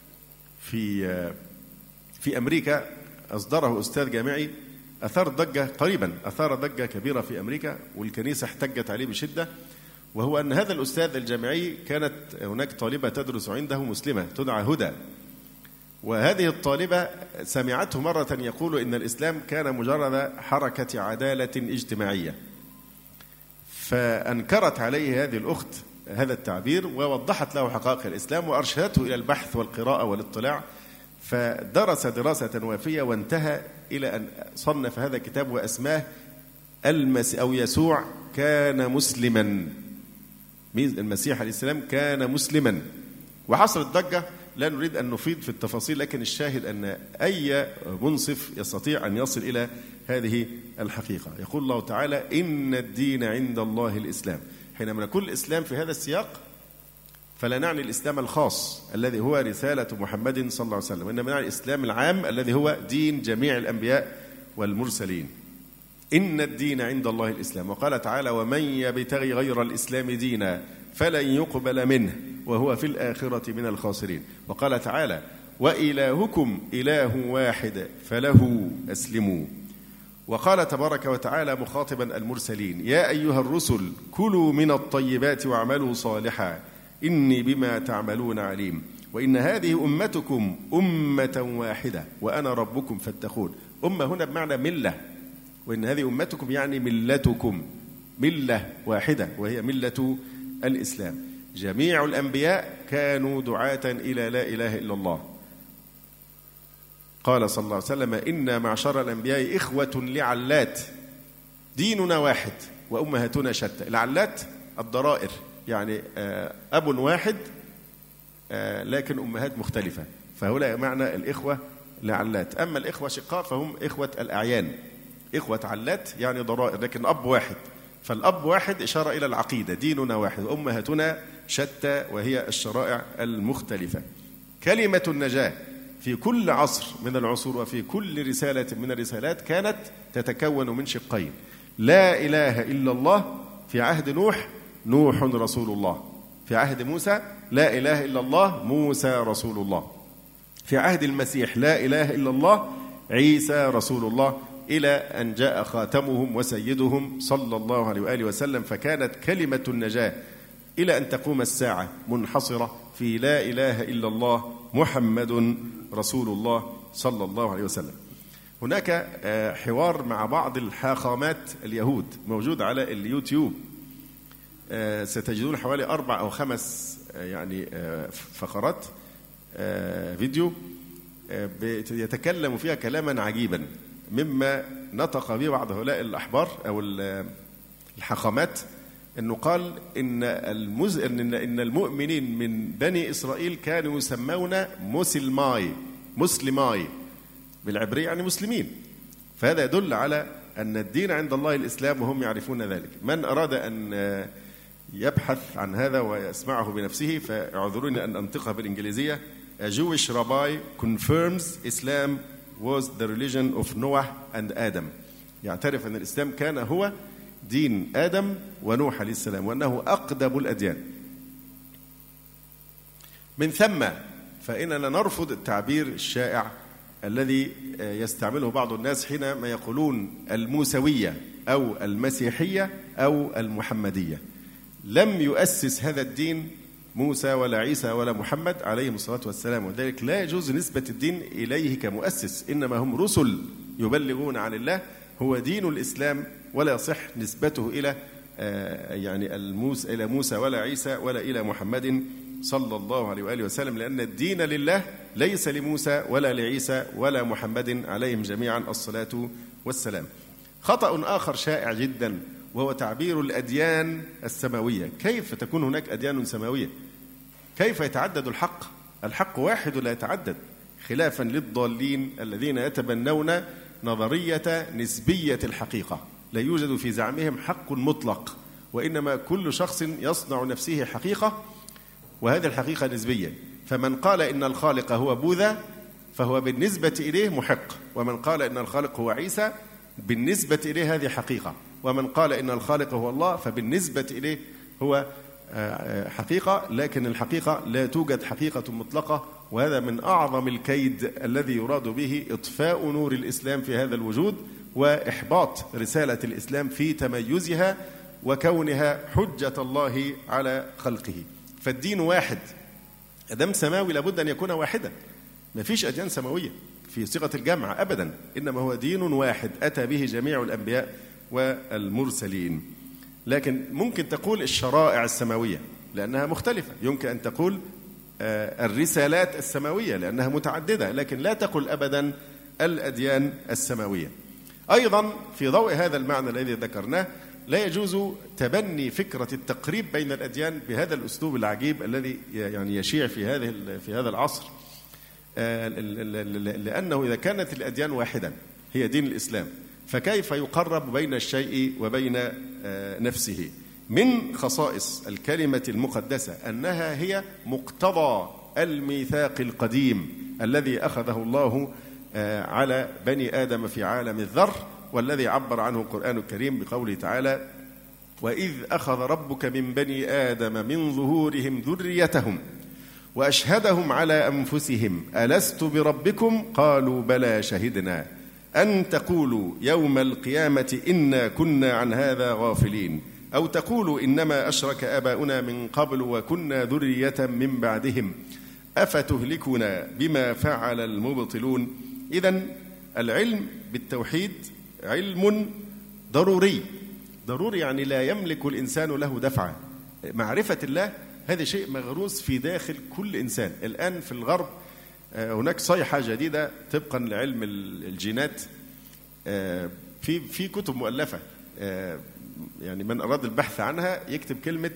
في أمريكا، أصدره أستاذ جامعي، أثار ضجة كبيرة في أمريكا، والكنيسة احتجت عليه بشدة. وهو أن هذا الأستاذ الجامعي كانت هناك طالبة تدرس عنده مسلمة تدعى هدى، وهذه الطالبة سمعته مرة يقول إن الإسلام كان مجرد حركة عدالة اجتماعية، فأنكرت عليه هذه الأخت هذا التعبير ووضحت له حقائق الإسلام وأرشدته إلى البحث والقراءة والاطلاع، فدرس دراسة وافية وانتهى إلى أن صنف هذا الكتاب وأسماه أو يسوع كان مسلما. المسيح عليه السلام كان مسلما. وحصلت ضجة لا نريد أن نفيد في التفاصيل، لكن الشاهد أن أي منصف يستطيع أن يصل إلى هذه الحقيقة. يقول الله تعالى: إن الدين عند الله الإسلام. حينما نقول الإسلام في هذا السياق فلا نعني الإسلام الخاص الذي هو رسالة محمد صلى الله عليه وسلم، وإنما نعني الإسلام العام الذي هو دين جميع الأنبياء والمرسلين. إن الدين عند الله الإسلام. وقال تعالى: ومن يبتغي غير الإسلام دينا فلن يقبل منه وهو في الآخرة من الخاسرين. وقال تعالى: وإلهكم إله واحد فله أسلموا. وقال تبارك وتعالى مخاطبا المرسلين: يا أيها الرسل كلوا من الطيبات واعملوا صالحا إني بما تعملون عليم وإن هذه أمتكم أمة واحدة وأنا ربكم فاتقون. أمة هنا بمعنى ملة، وإن هذه أمتكم يعني ملتكم، ملة واحدة وهي ملة الإسلام. جميع الأنبياء كانوا دعاة إلى لا إله إلا الله. قال صلى الله عليه وسلم: إنا معشر الأنبياء إخوة لعلات، ديننا واحد وأمهاتنا شتى. العلات الضرائر، يعني أب واحد لكن أمهات مختلفة، فهؤلاء معنى الإخوة لعلات. أما الإخوة شقاء فهم إخوة الأعيان. إخوة علات يعني ضرائر لكن أب واحد، فالأب واحد إشارة إلى العقيدة، ديننا واحد وأمهاتنا شتى وهي الشرائع المختلفة. كلمة النجاة في كل عصر من العصور وفي كل رسالة من الرسالات كانت تتكون من شقين: لا إله إلا الله في عهد نوح رسول الله، في عهد موسى لا إله إلا الله موسى رسول الله، في عهد المسيح لا إله إلا الله عيسى رسول الله، إلى أن جاء خاتمهم وسيدهم صلى الله عليه وآله وسلم. فكانت كلمة النجاة إلى أن تقوم الساعة منحصرة في لا إله إلا الله محمد رسول الله صلى الله عليه وسلم. هناك حوار مع بعض الحاخامات اليهود موجود على اليوتيوب، ستجدون حوالي 4 أو 5 يعني فقرات فيديو يتكلم فيها كلاما عجيبا مما نطق به بعض هؤلاء الأحبار أو الحاخامات، أنه قال إن المؤمنين من بني إسرائيل كانوا يسمون مسلماي بالعبرية يعني مسلمين. فهذا يدل على أن الدين عند الله الإسلام وهم يعرفون ذلك. من أراد أن يبحث عن هذا ويسمعه بنفسه فاعذروني أن أنطقها بالإنجليزية: A Jewish rabbi confirms Islam was the religion of Noah and Adam. يعترف أن الإسلام كان هو دين آدم ونوح عليه السلام وأنه أقدم الأديان. من ثم فإننا نرفض التعبير الشائع الذي يستعمله بعض الناس حينما يقولون الموسوية أو المسيحية أو المحمدية. لم يؤسس هذا الدين موسى ولا عيسى ولا محمد عليهم الصلاة والسلام، وذلك لا يجوز نسبة الدين إليه كمؤسس، إنما هم رسل يبلغون عن الله. هو دين الإسلام ولا يصح نسبته إلى يعني إلى موسى ولا عيسى ولا إلى محمد صلى الله عليه وآله وسلم، لأن الدين لله ليس لموسى ولا لعيسى ولا محمد عليهم جميعا الصلاة والسلام. خطأ آخر شائع جدا وهو تعبير الأديان السماوية. كيف تكون هناك أديان سماوية؟ كيف يتعدد الحق؟ الحق واحد لا يتعدد، خلافا للضالين الذين يتبنون نظرية نسبية الحقيقة. لا يوجد في زعمهم حق مطلق، وإنما كل شخص يصنع نفسه حقيقة، وهذه الحقيقة نسبية. فمن قال إن الخالق هو بوذا فهو بالنسبة إليه محق، ومن قال إن الخالق هو عيسى بالنسبة إليه هذه حقيقة، ومن قال إن الخالق هو الله فبالنسبة إليه هو حقيقة. لكن الحقيقة لا توجد حقيقة مطلقة، وهذا من أعظم الكيد الذي يراد به إطفاء نور الإسلام في هذا الوجود وإحباط رسالة الإسلام في تميزها وكونها حجة الله على خلقه. فالدين واحد، أدام سماوي لابد أن يكون واحدا. ما فيش أديان سماوية في صيغة الجمع أبدا، إنما هو دين واحد أتى به جميع الأنبياء والمرسلين. لكن ممكن تقول الشرائع السماوية لأنها مختلفة، يمكن أن تقول الرسالات السماوية لأنها متعددة، لكن لا تقل أبدا الأديان السماوية. أيضا في ضوء هذا المعنى الذي ذكرناه لا يجوز تبني فكرة التقريب بين الأديان بهذا الأسلوب العجيب الذي يعني يشيع في هذا العصر، لأنه إذا كانت الأديان واحدا هي دين الإسلام، فكيف يقرب بين الشيء وبين نفسه؟ من خصائص الكلمة المقدسة أنها هي مقتضى الميثاق القديم الذي أخذه الله على بني آدم في عالم الذر، والذي عبر عنه القرآن الكريم بقوله تعالى: وإذ أخذ ربك من بني آدم من ظهورهم ذريتهم وأشهدهم على أنفسهم ألست بربكم قالوا بلى شهدنا أن تقولوا يوم القيامة إنا كنا عن هذا غافلين أو تقولوا إنما أشرك آباؤنا من قبل وكنا ذرية من بعدهم أفتهلكنا بما فعل المبطلون. إذن العلم بالتوحيد علم ضروري يعني لا يملك الإنسان له دفعة. معرفة الله هذا شيء مغروس في داخل كل إنسان. الآن في الغرب هناك صيحة جديدة طبقا لعلم الجينات، في كتب مؤلفة، يعني من أراد البحث عنها يكتب كلمة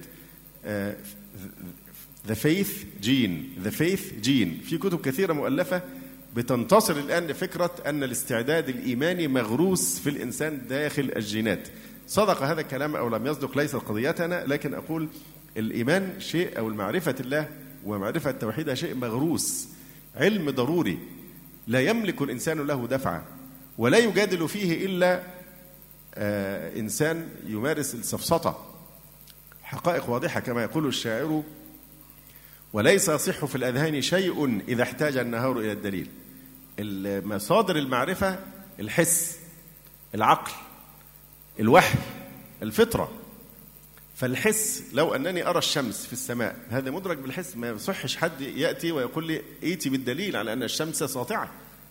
The Faith Gene. في كتب كثيرة مؤلفة بتنتصر الآن لفكرة أن الاستعداد الإيماني مغروس في الإنسان داخل الجينات. صدق هذا الكلام أو لم يصدق ليس قضيتنا، لكن أقول الإيمان شيء، أو المعرفة الله ومعرفة التوحيد شيء مغروس، علم ضروري لا يملك الإنسان له دفعة، ولا يجادل فيه إلا إنسان يمارس السفسطة. حقائق واضحة كما يقول الشاعر: وليس يصح في الأذهان شيء إذا احتاج النهار إلى الدليل. مصادر المعرفة الحس، العقل، الوحي، الفطرة. فالحس لو أنني أرى الشمس في السماء هذا مدرك بالحس، ما يصحش حد يأتي ويقول لي ائتي بالدليل على أن الشمس ساطعة.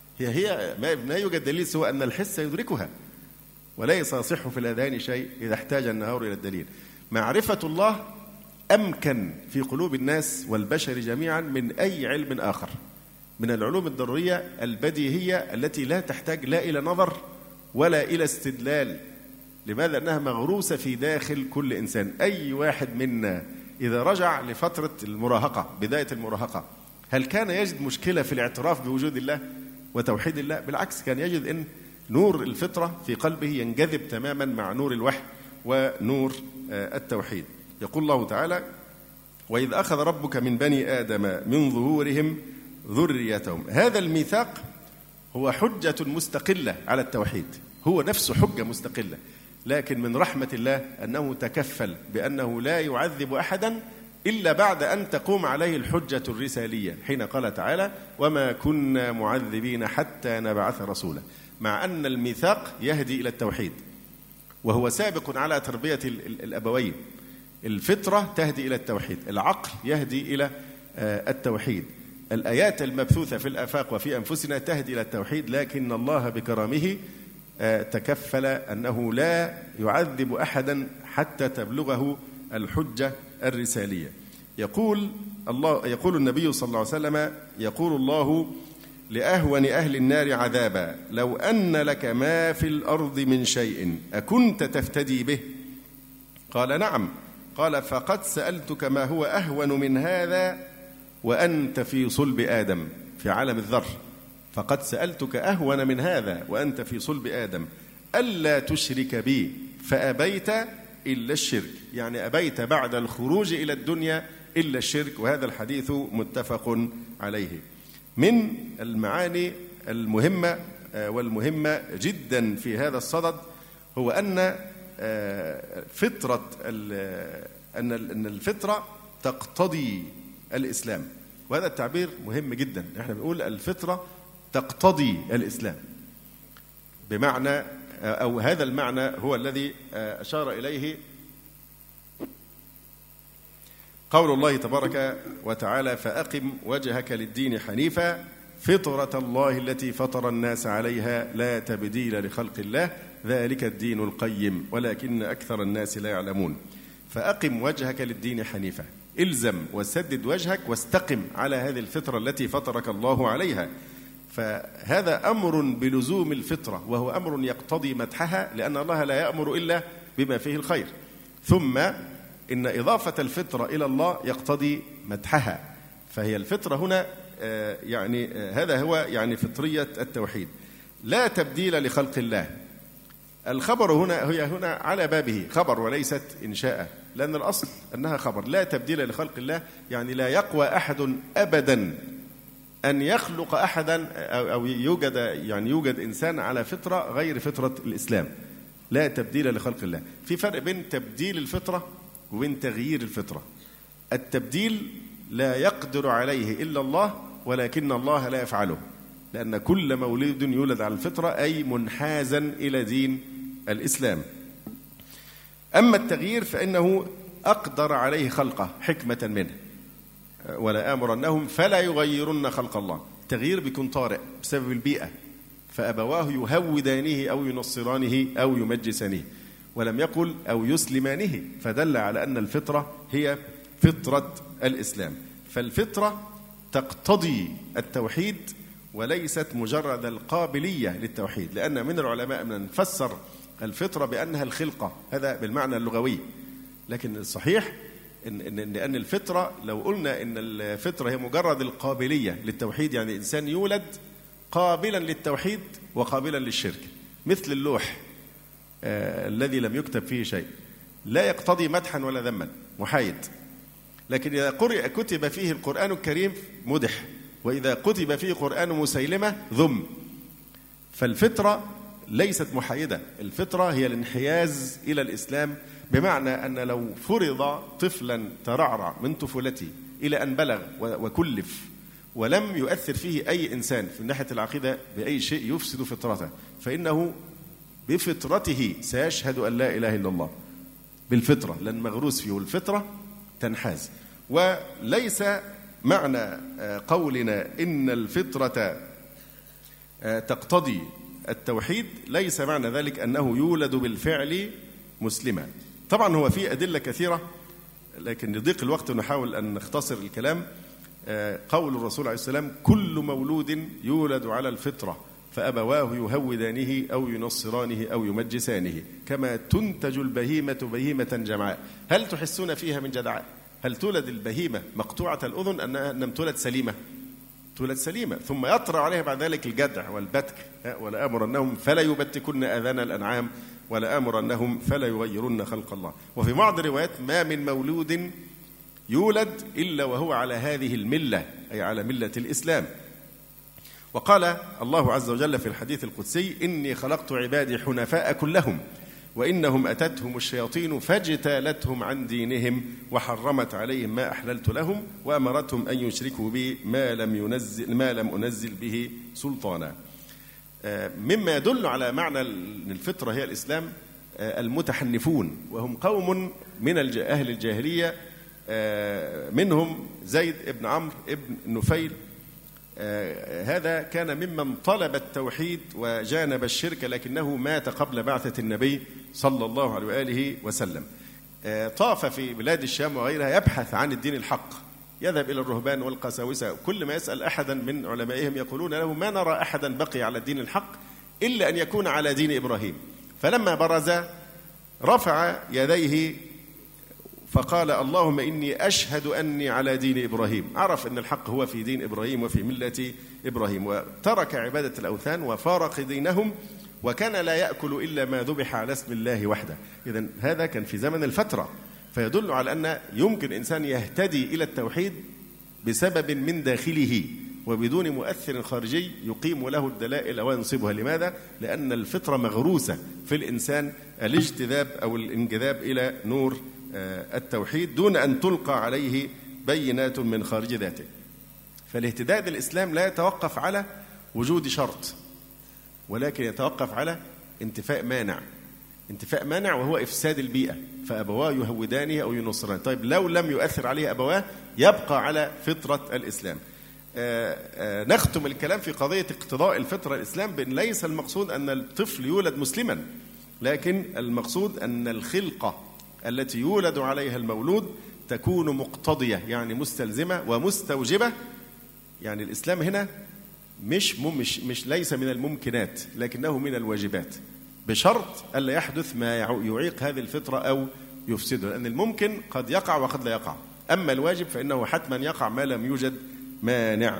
هي ما يوجد دليل سوى أن الحس يدركها. وليس يصح في الأذهان شيء إذا احتاج النهار إلى الدليل. معرفة الله أمكن في قلوب الناس والبشر جميعا من أي علم آخر، من العلوم الضرورية البديهية التي لا تحتاج لا إلى نظر ولا إلى استدلال. لماذا؟ أنها مغروسة في داخل كل إنسان. أي واحد منا إذا رجع لفترة المراهقة، بداية المراهقة، هل كان يجد مشكلة في الاعتراف بوجود الله وتوحيد الله؟ بالعكس، كان يجد أن نور الفطرة في قلبه ينجذب تماما مع نور الوحي ونور التوحيد. يقول الله تعالى: وإذ أخذ ربك من بني آدم من ظهورهم ذريتهم. هذا الميثاق هو حجة مستقلة على التوحيد، هو نفسه حجة مستقلة، لكن من رحمة الله أنه تكفل بأنه لا يعذب أحدا إلا بعد أن تقوم عليه الحجة الرسالية، حين قال تعالى: وما كنا معذبين حتى نبعث رسولا. مع أن الميثاق يهدي إلى التوحيد وهو سابق على تربية الأبوين. الفطرة تهدي إلى التوحيد، العقل يهدي إلى التوحيد، الآيات المبثوثة في الآفاق وفي أنفسنا تهدي إلى التوحيد، لكن الله بكرامه تكفل أنه لا يعذب أحدا حتى تبلغه الحجة الرسالية. يقول النبي صلى الله عليه وسلم: يقول الله لأهون أهل النار عذابا: لو أن لك ما في الأرض من شيء أكنت تفتدي به؟ قال: نعم. قال: فقد سألتك ما هو أهون من هذا وأنت في صلب آدم، في عالم الذر. فقد سألتك أهون من هذا وأنت في صلب آدم ألا تشرك بي فأبيت إلا الشرك. يعني أبيت بعد الخروج إلى الدنيا إلا الشرك. وهذا الحديث متفق عليه. من المعاني المهمة والمهمة جدا في هذا الصدد هو أن فطرة أن الفطرة تقتضي الإسلام. وهذا التعبير مهم جدا. احنا بنقول الفطرة تقتضي الإسلام، بمعنى أو هذا المعنى هو الذي أشار إليه قول الله تبارك وتعالى: فأقم وجهك للدين حنيفا فطرة الله التي فطر الناس عليها لا تبديل لخلق الله ذلك الدين القيم ولكن أكثر الناس لا يعلمون. فأقم وجهك للدين حنيفا، إلزم وسدد وجهك واستقم على هذه الفطرة التي فطرك الله عليها. فهذا أمر بلزوم الفطرة، وهو أمر يقتضي مدحها، لأن الله لا يأمر إلا بما فيه الخير. ثم إن إضافة الفطرة إلى الله يقتضي مدحها، فهي الفطرة هنا يعني هذا هو يعني فطرية التوحيد، لا تبديل لخلق الله. الخبر هي هنا على بابه خبر وليست إنشاء، لأن الأصل أنها خبر. لا تبديل لخلق الله يعني لا يقوى أحد أبدا أن يخلق أحدا أو يوجد إنسان على فطرة غير فطرة الإسلام. لا تبديل لخلق الله. في فرق بين تبديل الفطرة وبين تغيير الفطرة. التبديل لا يقدر عليه إلا الله، ولكن الله لا يفعله، لأن كل مولود يولد على الفطرة أي منحازا إلى دين الإسلام. أما التغيير فإنه أقدر عليه خلقه حكمة منه، ولا آمرنهم فلا يغيرن خلق الله. التغيير بيكون طارئ بسبب البيئة، فأبواه يهودانه أو ينصرانه أو يمجسانه، ولم يقل أو يسلمانه، فدل على أن الفطرة هي فطرة الإسلام. فالفطرة تقتضي التوحيد وليست مجرد القابلية للتوحيد، لأن من العلماء من فسر الفطرة بأنها الخلقة، هذا بالمعنى اللغوي، لكن الصحيح لأن الفطرة لو قلنا إن الفطرة هي مجرد القابلية للتوحيد، يعني إنسان يولد قابلا للتوحيد وقابلا للشرك، مثل اللوح الذي لم يكتب فيه شيء، لا يقتضي مدحا ولا ذما، محايد. لكن إذا كتب فيه القرآن الكريم مدح، وإذا كتب فيه قرآن مسيلمة ذم. فالفطرة ليست محايدة، الفطرة هي الانحياز إلى الإسلام، بمعنى أن لو فرض طفلا ترعرع من طفولته إلى أن بلغ وكلف ولم يؤثر فيه أي إنسان في ناحية العقيدة بأي شيء يفسد فطرته، فإنه بفطرته سيشهد أن لا إله إلا الله بالفطرة، لأن مغروس فيه الفطرة تنحاز. وليس معنى قولنا إن الفطرة تقتضي التوحيد ليس معنى ذلك أنه يولد بالفعل مسلما. طبعا هو في أدلة كثيرة، لكن لضيق الوقت نحاول أن نختصر الكلام. قول الرسول عليه السلام: كل مولود يولد على الفطرة فأبواه يهودانه أو ينصرانه أو يمجسانه، كما تنتج البهيمة بهيمة جمعاء هل تحسون فيها من جدعاء. هل تولد البهيمة مقطوعة الأذن أنها تولد سليمة؟ تولد سليمة، ثم يطرأ عليها بعد ذلك الجدع والبتك. ولا آمرنهم فلا يبتكن آذان الأنعام ولا آمرنهم فلا يغيرن خلق الله. وفي بعض الروايات: ما من مولود يولد إلا وهو على هذه الملة، أي على ملة الإسلام. وقال الله عز وجل في الحديث القدسي: إني خلقت عبادي حنفاء كلهم وإنهم أتتهم الشياطين فاجتالتهم عن دينهم وحرمت عليهم ما أحللت لهم وأمرتهم أن يشركوا بي ما لم أنزل به سلطانا. مما يدل على معنى الفطرة هي الإسلام المتحنفون، وهم قوم من أهل الجاهلية، منهم زيد بن عمرو بن نفيل. هذا كان ممن طلب التوحيد وجانب الشرك، لكنه مات قبل بعثة النبي صلى الله عليه وآله وسلم. طاف في بلاد الشام وغيرها يبحث عن الدين الحق، يذهب إلى الرهبان والقساوسة، كل ما يسأل أحدا من علمائهم يقولون له: ما نرى أحدا بقي على الدين الحق إلا أن يكون على دين إبراهيم. فلما برز رفع يديه فقال: اللهم إني أشهد أني على دين إبراهيم. عرف أن الحق هو في دين إبراهيم وفي ملة إبراهيم، وترك عبادة الأوثان وفارق دينهم، وكان لا يأكل إلا ما ذبح على اسم الله وحده. إذن هذا كان في زمن الفترة، فيدل على أن يمكن إنسان يهتدي إلى التوحيد بسبب من داخله وبدون مؤثر خارجي يقيم له الدلائل وينصبها. لماذا؟ لأن الفطرة مغروسة في الإنسان الاجتذاب أو الانجذاب إلى نور التوحيد دون أن تلقى عليه بينات من خارج ذاته. فالاهتداء للإسلام لا يتوقف على وجود شرط، ولكن يتوقف على انتفاء مانع وهو إفساد البيئة، فأبواه يهودانه أو ينصرانه. طيب لو لم يؤثر عليه أبواه يبقى على فطرة الإسلام. نختم الكلام في قضية اقتضاء الفطرة الإسلام بأن ليس المقصود أن الطفل يولد مسلما، لكن المقصود أن الخلقة التي يولد عليها المولود تكون مقتضية، يعني مستلزمة ومستوجبة. يعني الإسلام هنا مش ليس من الممكنات، لكنه من الواجبات. بشرط ألا يحدث ما يعيق هذه الفطرة أو يفسدها، لأن الممكن قد يقع وقد لا يقع، أما الواجب فإنه حتما يقع ما لم يوجد مانع.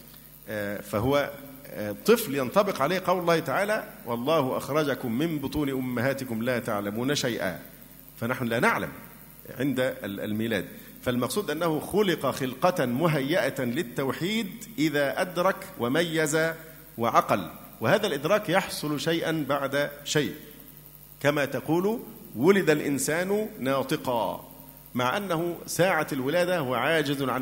فهو طفل ينطبق عليه قول الله تعالى: والله أخرجكم من بطون أمهاتكم لا تعلمون شيئا، فنحن لا نعلم عند الميلاد. فالمقصود أنه خلق خلقة مهيئة للتوحيد إذا أدرك وميز وعقل، وهذا الإدراك يحصل شيئا بعد شيء، كما تقول: ولد الإنسان ناطقا، مع أنه ساعة الولادة هو عاجز عن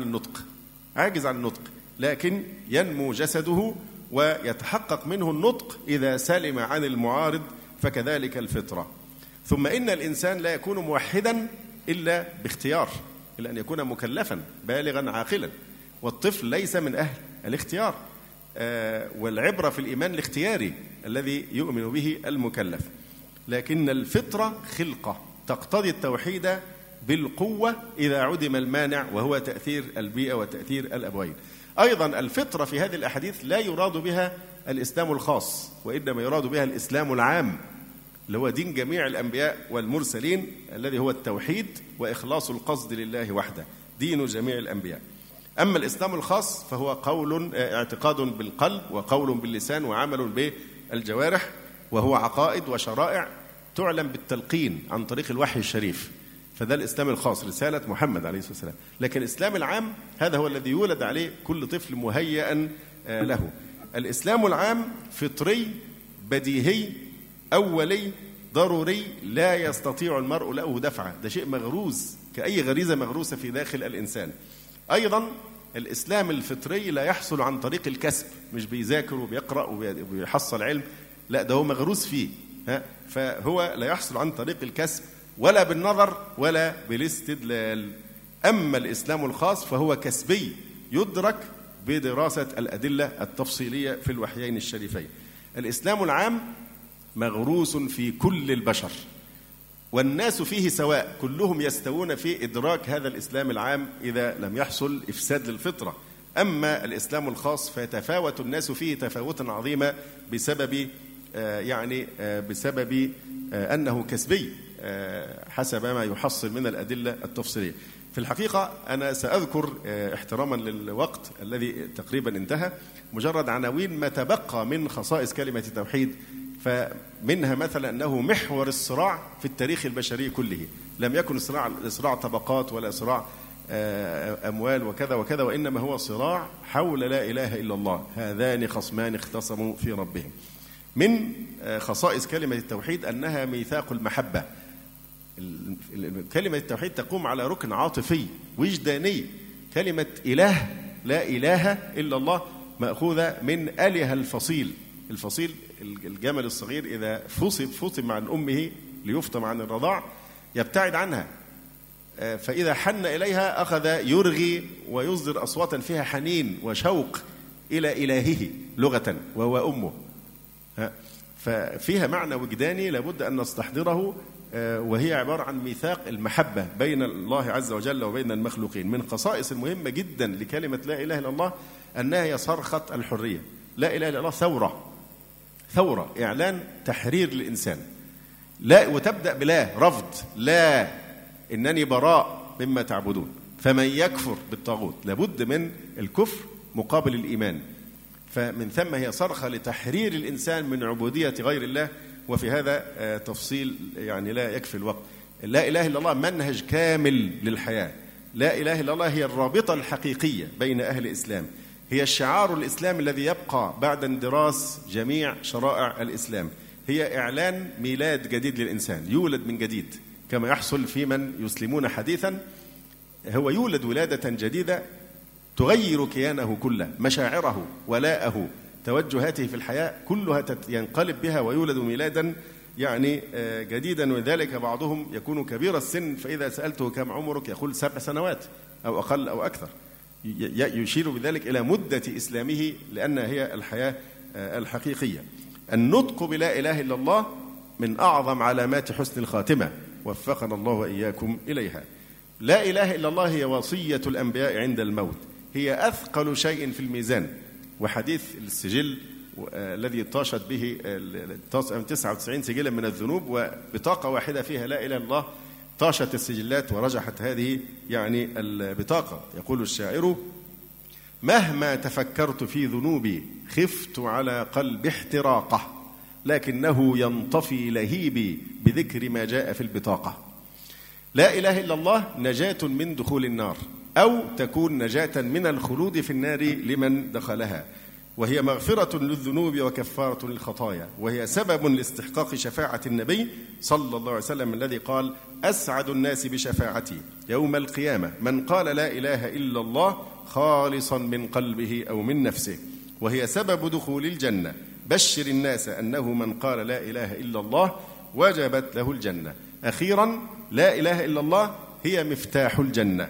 النطق، لكن ينمو جسده ويتحقق منه النطق إذا سلم عن المعارض، فكذلك الفطرة. ثم إن الإنسان لا يكون موحدا إلا باختيار، إلا أن يكون مكلفا بالغا عاقلا، والطفل ليس من أهل الاختيار، والعبرة في الإيمان الاختياري الذي يؤمن به المكلف. لكن الفطرة خلقة تقتضي التوحيد بالقوة إذا عدم المانع، وهو تأثير البيئة وتأثير الأبوين. أيضا الفطرة في هذه الأحاديث لا يراد بها الإسلام الخاص، وإنما يراد بها الإسلام العام، اللي هو دين جميع الأنبياء والمرسلين، الذي هو التوحيد وإخلاص القصد لله وحده، دين جميع الأنبياء. أما الإسلام الخاص فهو اعتقاد بالقلب، وقول باللسان، وعمل بالجوارح، وهو عقائد وشرائع تعلم بالتلقين عن طريق الوحي الشريف، فده الإسلام الخاص، رسالة محمد عليه الصلاة والسلام. لكن الإسلام العام هذا هو الذي يولد عليه كل طفل مهيئا له. الإسلام العام فطري بديهي أولي ضروري، لا يستطيع المرء له دفعه، ده شيء مغروز كأي غريزة مغروسة في داخل الإنسان. أيضا الإسلام الفطري لا يحصل عن طريق الكسب، مش بيذاكر وبيقرأ وبيحصل علم، لا ده هو مغروس فيه، فهو لا يحصل عن طريق الكسب ولا بالنظر ولا بالاستدلال. أما الإسلام الخاص فهو كسبي، يدرك بدراسة الأدلة التفصيلية في الوحيين الشريفين. الإسلام العام مغروس في كل البشر، والناس فيه سواء، كلهم يستوون في إدراك هذا الإسلام العام إذا لم يحصل إفساد للفطرة. أما الإسلام الخاص فيتفاوت الناس فيه تفاوتا عظيما بسبب أنه كسبي حسب ما يحصل من الأدلة التفصيلية. في الحقيقة أنا سأذكر احتراما للوقت الذي تقريبا انتهى مجرد عناوين ما تبقى من خصائص كلمة التوحيد، فمنها مثلا أنه محور الصراع في التاريخ البشري كله، لم يكن صراع طبقات ولا صراع أموال وكذا وكذا، وإنما هو صراع حول لا إله إلا الله، هذان خصمان اختصموا في ربهم. من خصائص كلمة التوحيد أنها ميثاق المحبة. كلمة التوحيد تقوم على ركن عاطفي وجداني. كلمة إله، لا إله إلا الله، مأخوذة من آله الفصيل. الفصيل الجمل الصغير إذا فصم عن أمه ليفطم عن الرضاع يبتعد عنها، فإذا حن إليها أخذ يرغي ويصدر أصواتا فيها حنين وشوق إلى إلهه لغة، وهو أمه. ففيها معنى وجداني لابد أن نستحضره، وهي عبارة عن ميثاق المحبة بين الله عز وجل وبين المخلوقين. من خصائص المهمة جدا لكلمة لا إله إلا الله أنها هي صرخة الحرية. لا إله إلا الله ثورة، إعلان تحرير للإنسان. لا، وتبدأ بلا، رفض، لا، إنني براء مما تعبدون، فمن يكفر بالطاغوت، لابد من الكفر مقابل الإيمان. فمن ثم هي صرخة لتحرير الإنسان من عبودية غير الله. وفي هذا تفصيل لا يكفي الوقت. لا إله إلا الله منهج كامل للحياة. لا إله إلا الله هي الرابطة الحقيقية بين أهل الإسلام، هي الشعار الإسلام الذي يبقى بعد اندراس جميع شرائع الإسلام، هي إعلان ميلاد جديد للإنسان، يولد من جديد كما يحصل في من يسلمون حديثا. هو يولد ولادة جديدة تغير كيانه كله، مشاعره، ولاءه، توجهاته في الحياة كلها ينقلب بها ويولد ميلادا جديدا. وذلك بعضهم يكون كبير السن، فإذا سألته كم عمرك يقول 7 سنوات أو أقل أو أكثر، يشير بذلك إلى مدة إسلامه، لأنها هي الحياة الحقيقية. النطق بلا إله إلا الله من أعظم علامات حسن الخاتمة، وفقنا الله وإياكم إليها. لا إله إلا الله هي وصية الأنبياء عند الموت، هي أثقل شيء في الميزان، وحديث السجل الذي طاشت به 99 سجلا من الذنوب، وبطاقة واحدة فيها لا إله إلا الله طاشت السجلات ورجحت هذه يعني البطاقة. يقول الشاعر: مهما تفكرت في ذنوبي خفت على قلبي احتراقه، لكنه ينطفي لهيبي بذكر ما جاء في البطاقة. لا إله إلا الله نجاة من دخول النار، أو تكون نجاة من الخلود في النار لمن دخلها، وهي مغفرة للذنوب وكفارة للخطايا، وهي سبب لاستحقاق شفاعة النبي صلى الله عليه وسلم الذي قال: أسعد الناس بشفاعتي يوم القيامة من قال لا إله إلا الله خالصا من قلبه أو من نفسه، وهي سبب دخول الجنة. بشر الناس أنه من قال لا إله إلا الله وجبت له الجنة. أخيرا، لا إله إلا الله هي مفتاح الجنة،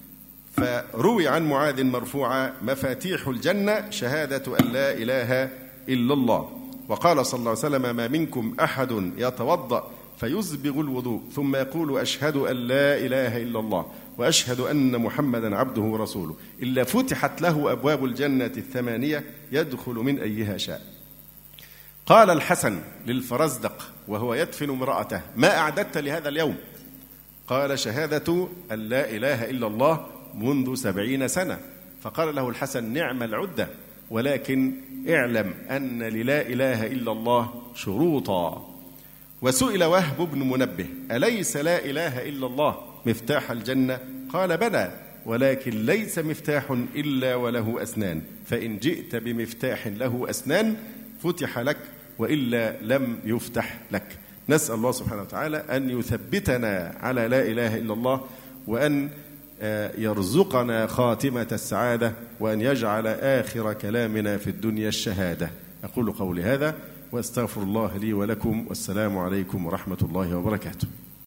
فروي عن معاذ مرفوعا: مفاتيح الجنة شهادة أن لا إله إلا الله. وقال صلى الله عليه وسلم: ما منكم أحد يتوضأ فيسبغ الوضوء ثم يقول: أشهد أن لا إله إلا الله وأشهد أن محمدا عبده ورسوله إلا فتحت له أبواب الجنة 8 يدخل من أيها شاء. قال الحسن للفرزدق وهو يدفن امرأته: ما أعددت لهذا اليوم؟ قال: شهادة أن لا إله إلا الله منذ 70 سنة. فقال له الحسن: نعم العدة، ولكن اعلم أن للا إله إلا الله شروطا. وسئل وهب بن منبه: أليس لا إله إلا الله مفتاح الجنة؟ قال: بلى، ولكن ليس مفتاح إلا وله أسنان، فإن جئت بمفتاح له أسنان فتح لك، وإلا لم يفتح لك. نسأل الله سبحانه وتعالى أن يثبتنا على لا إله إلا الله، وأن يرزقنا خاتمة السعادة، وأن يجعل آخر كلامنا في الدنيا الشهادة. أقول قولي هذا وأستغفر الله لي ولكم، والسلام عليكم ورحمة الله وبركاته.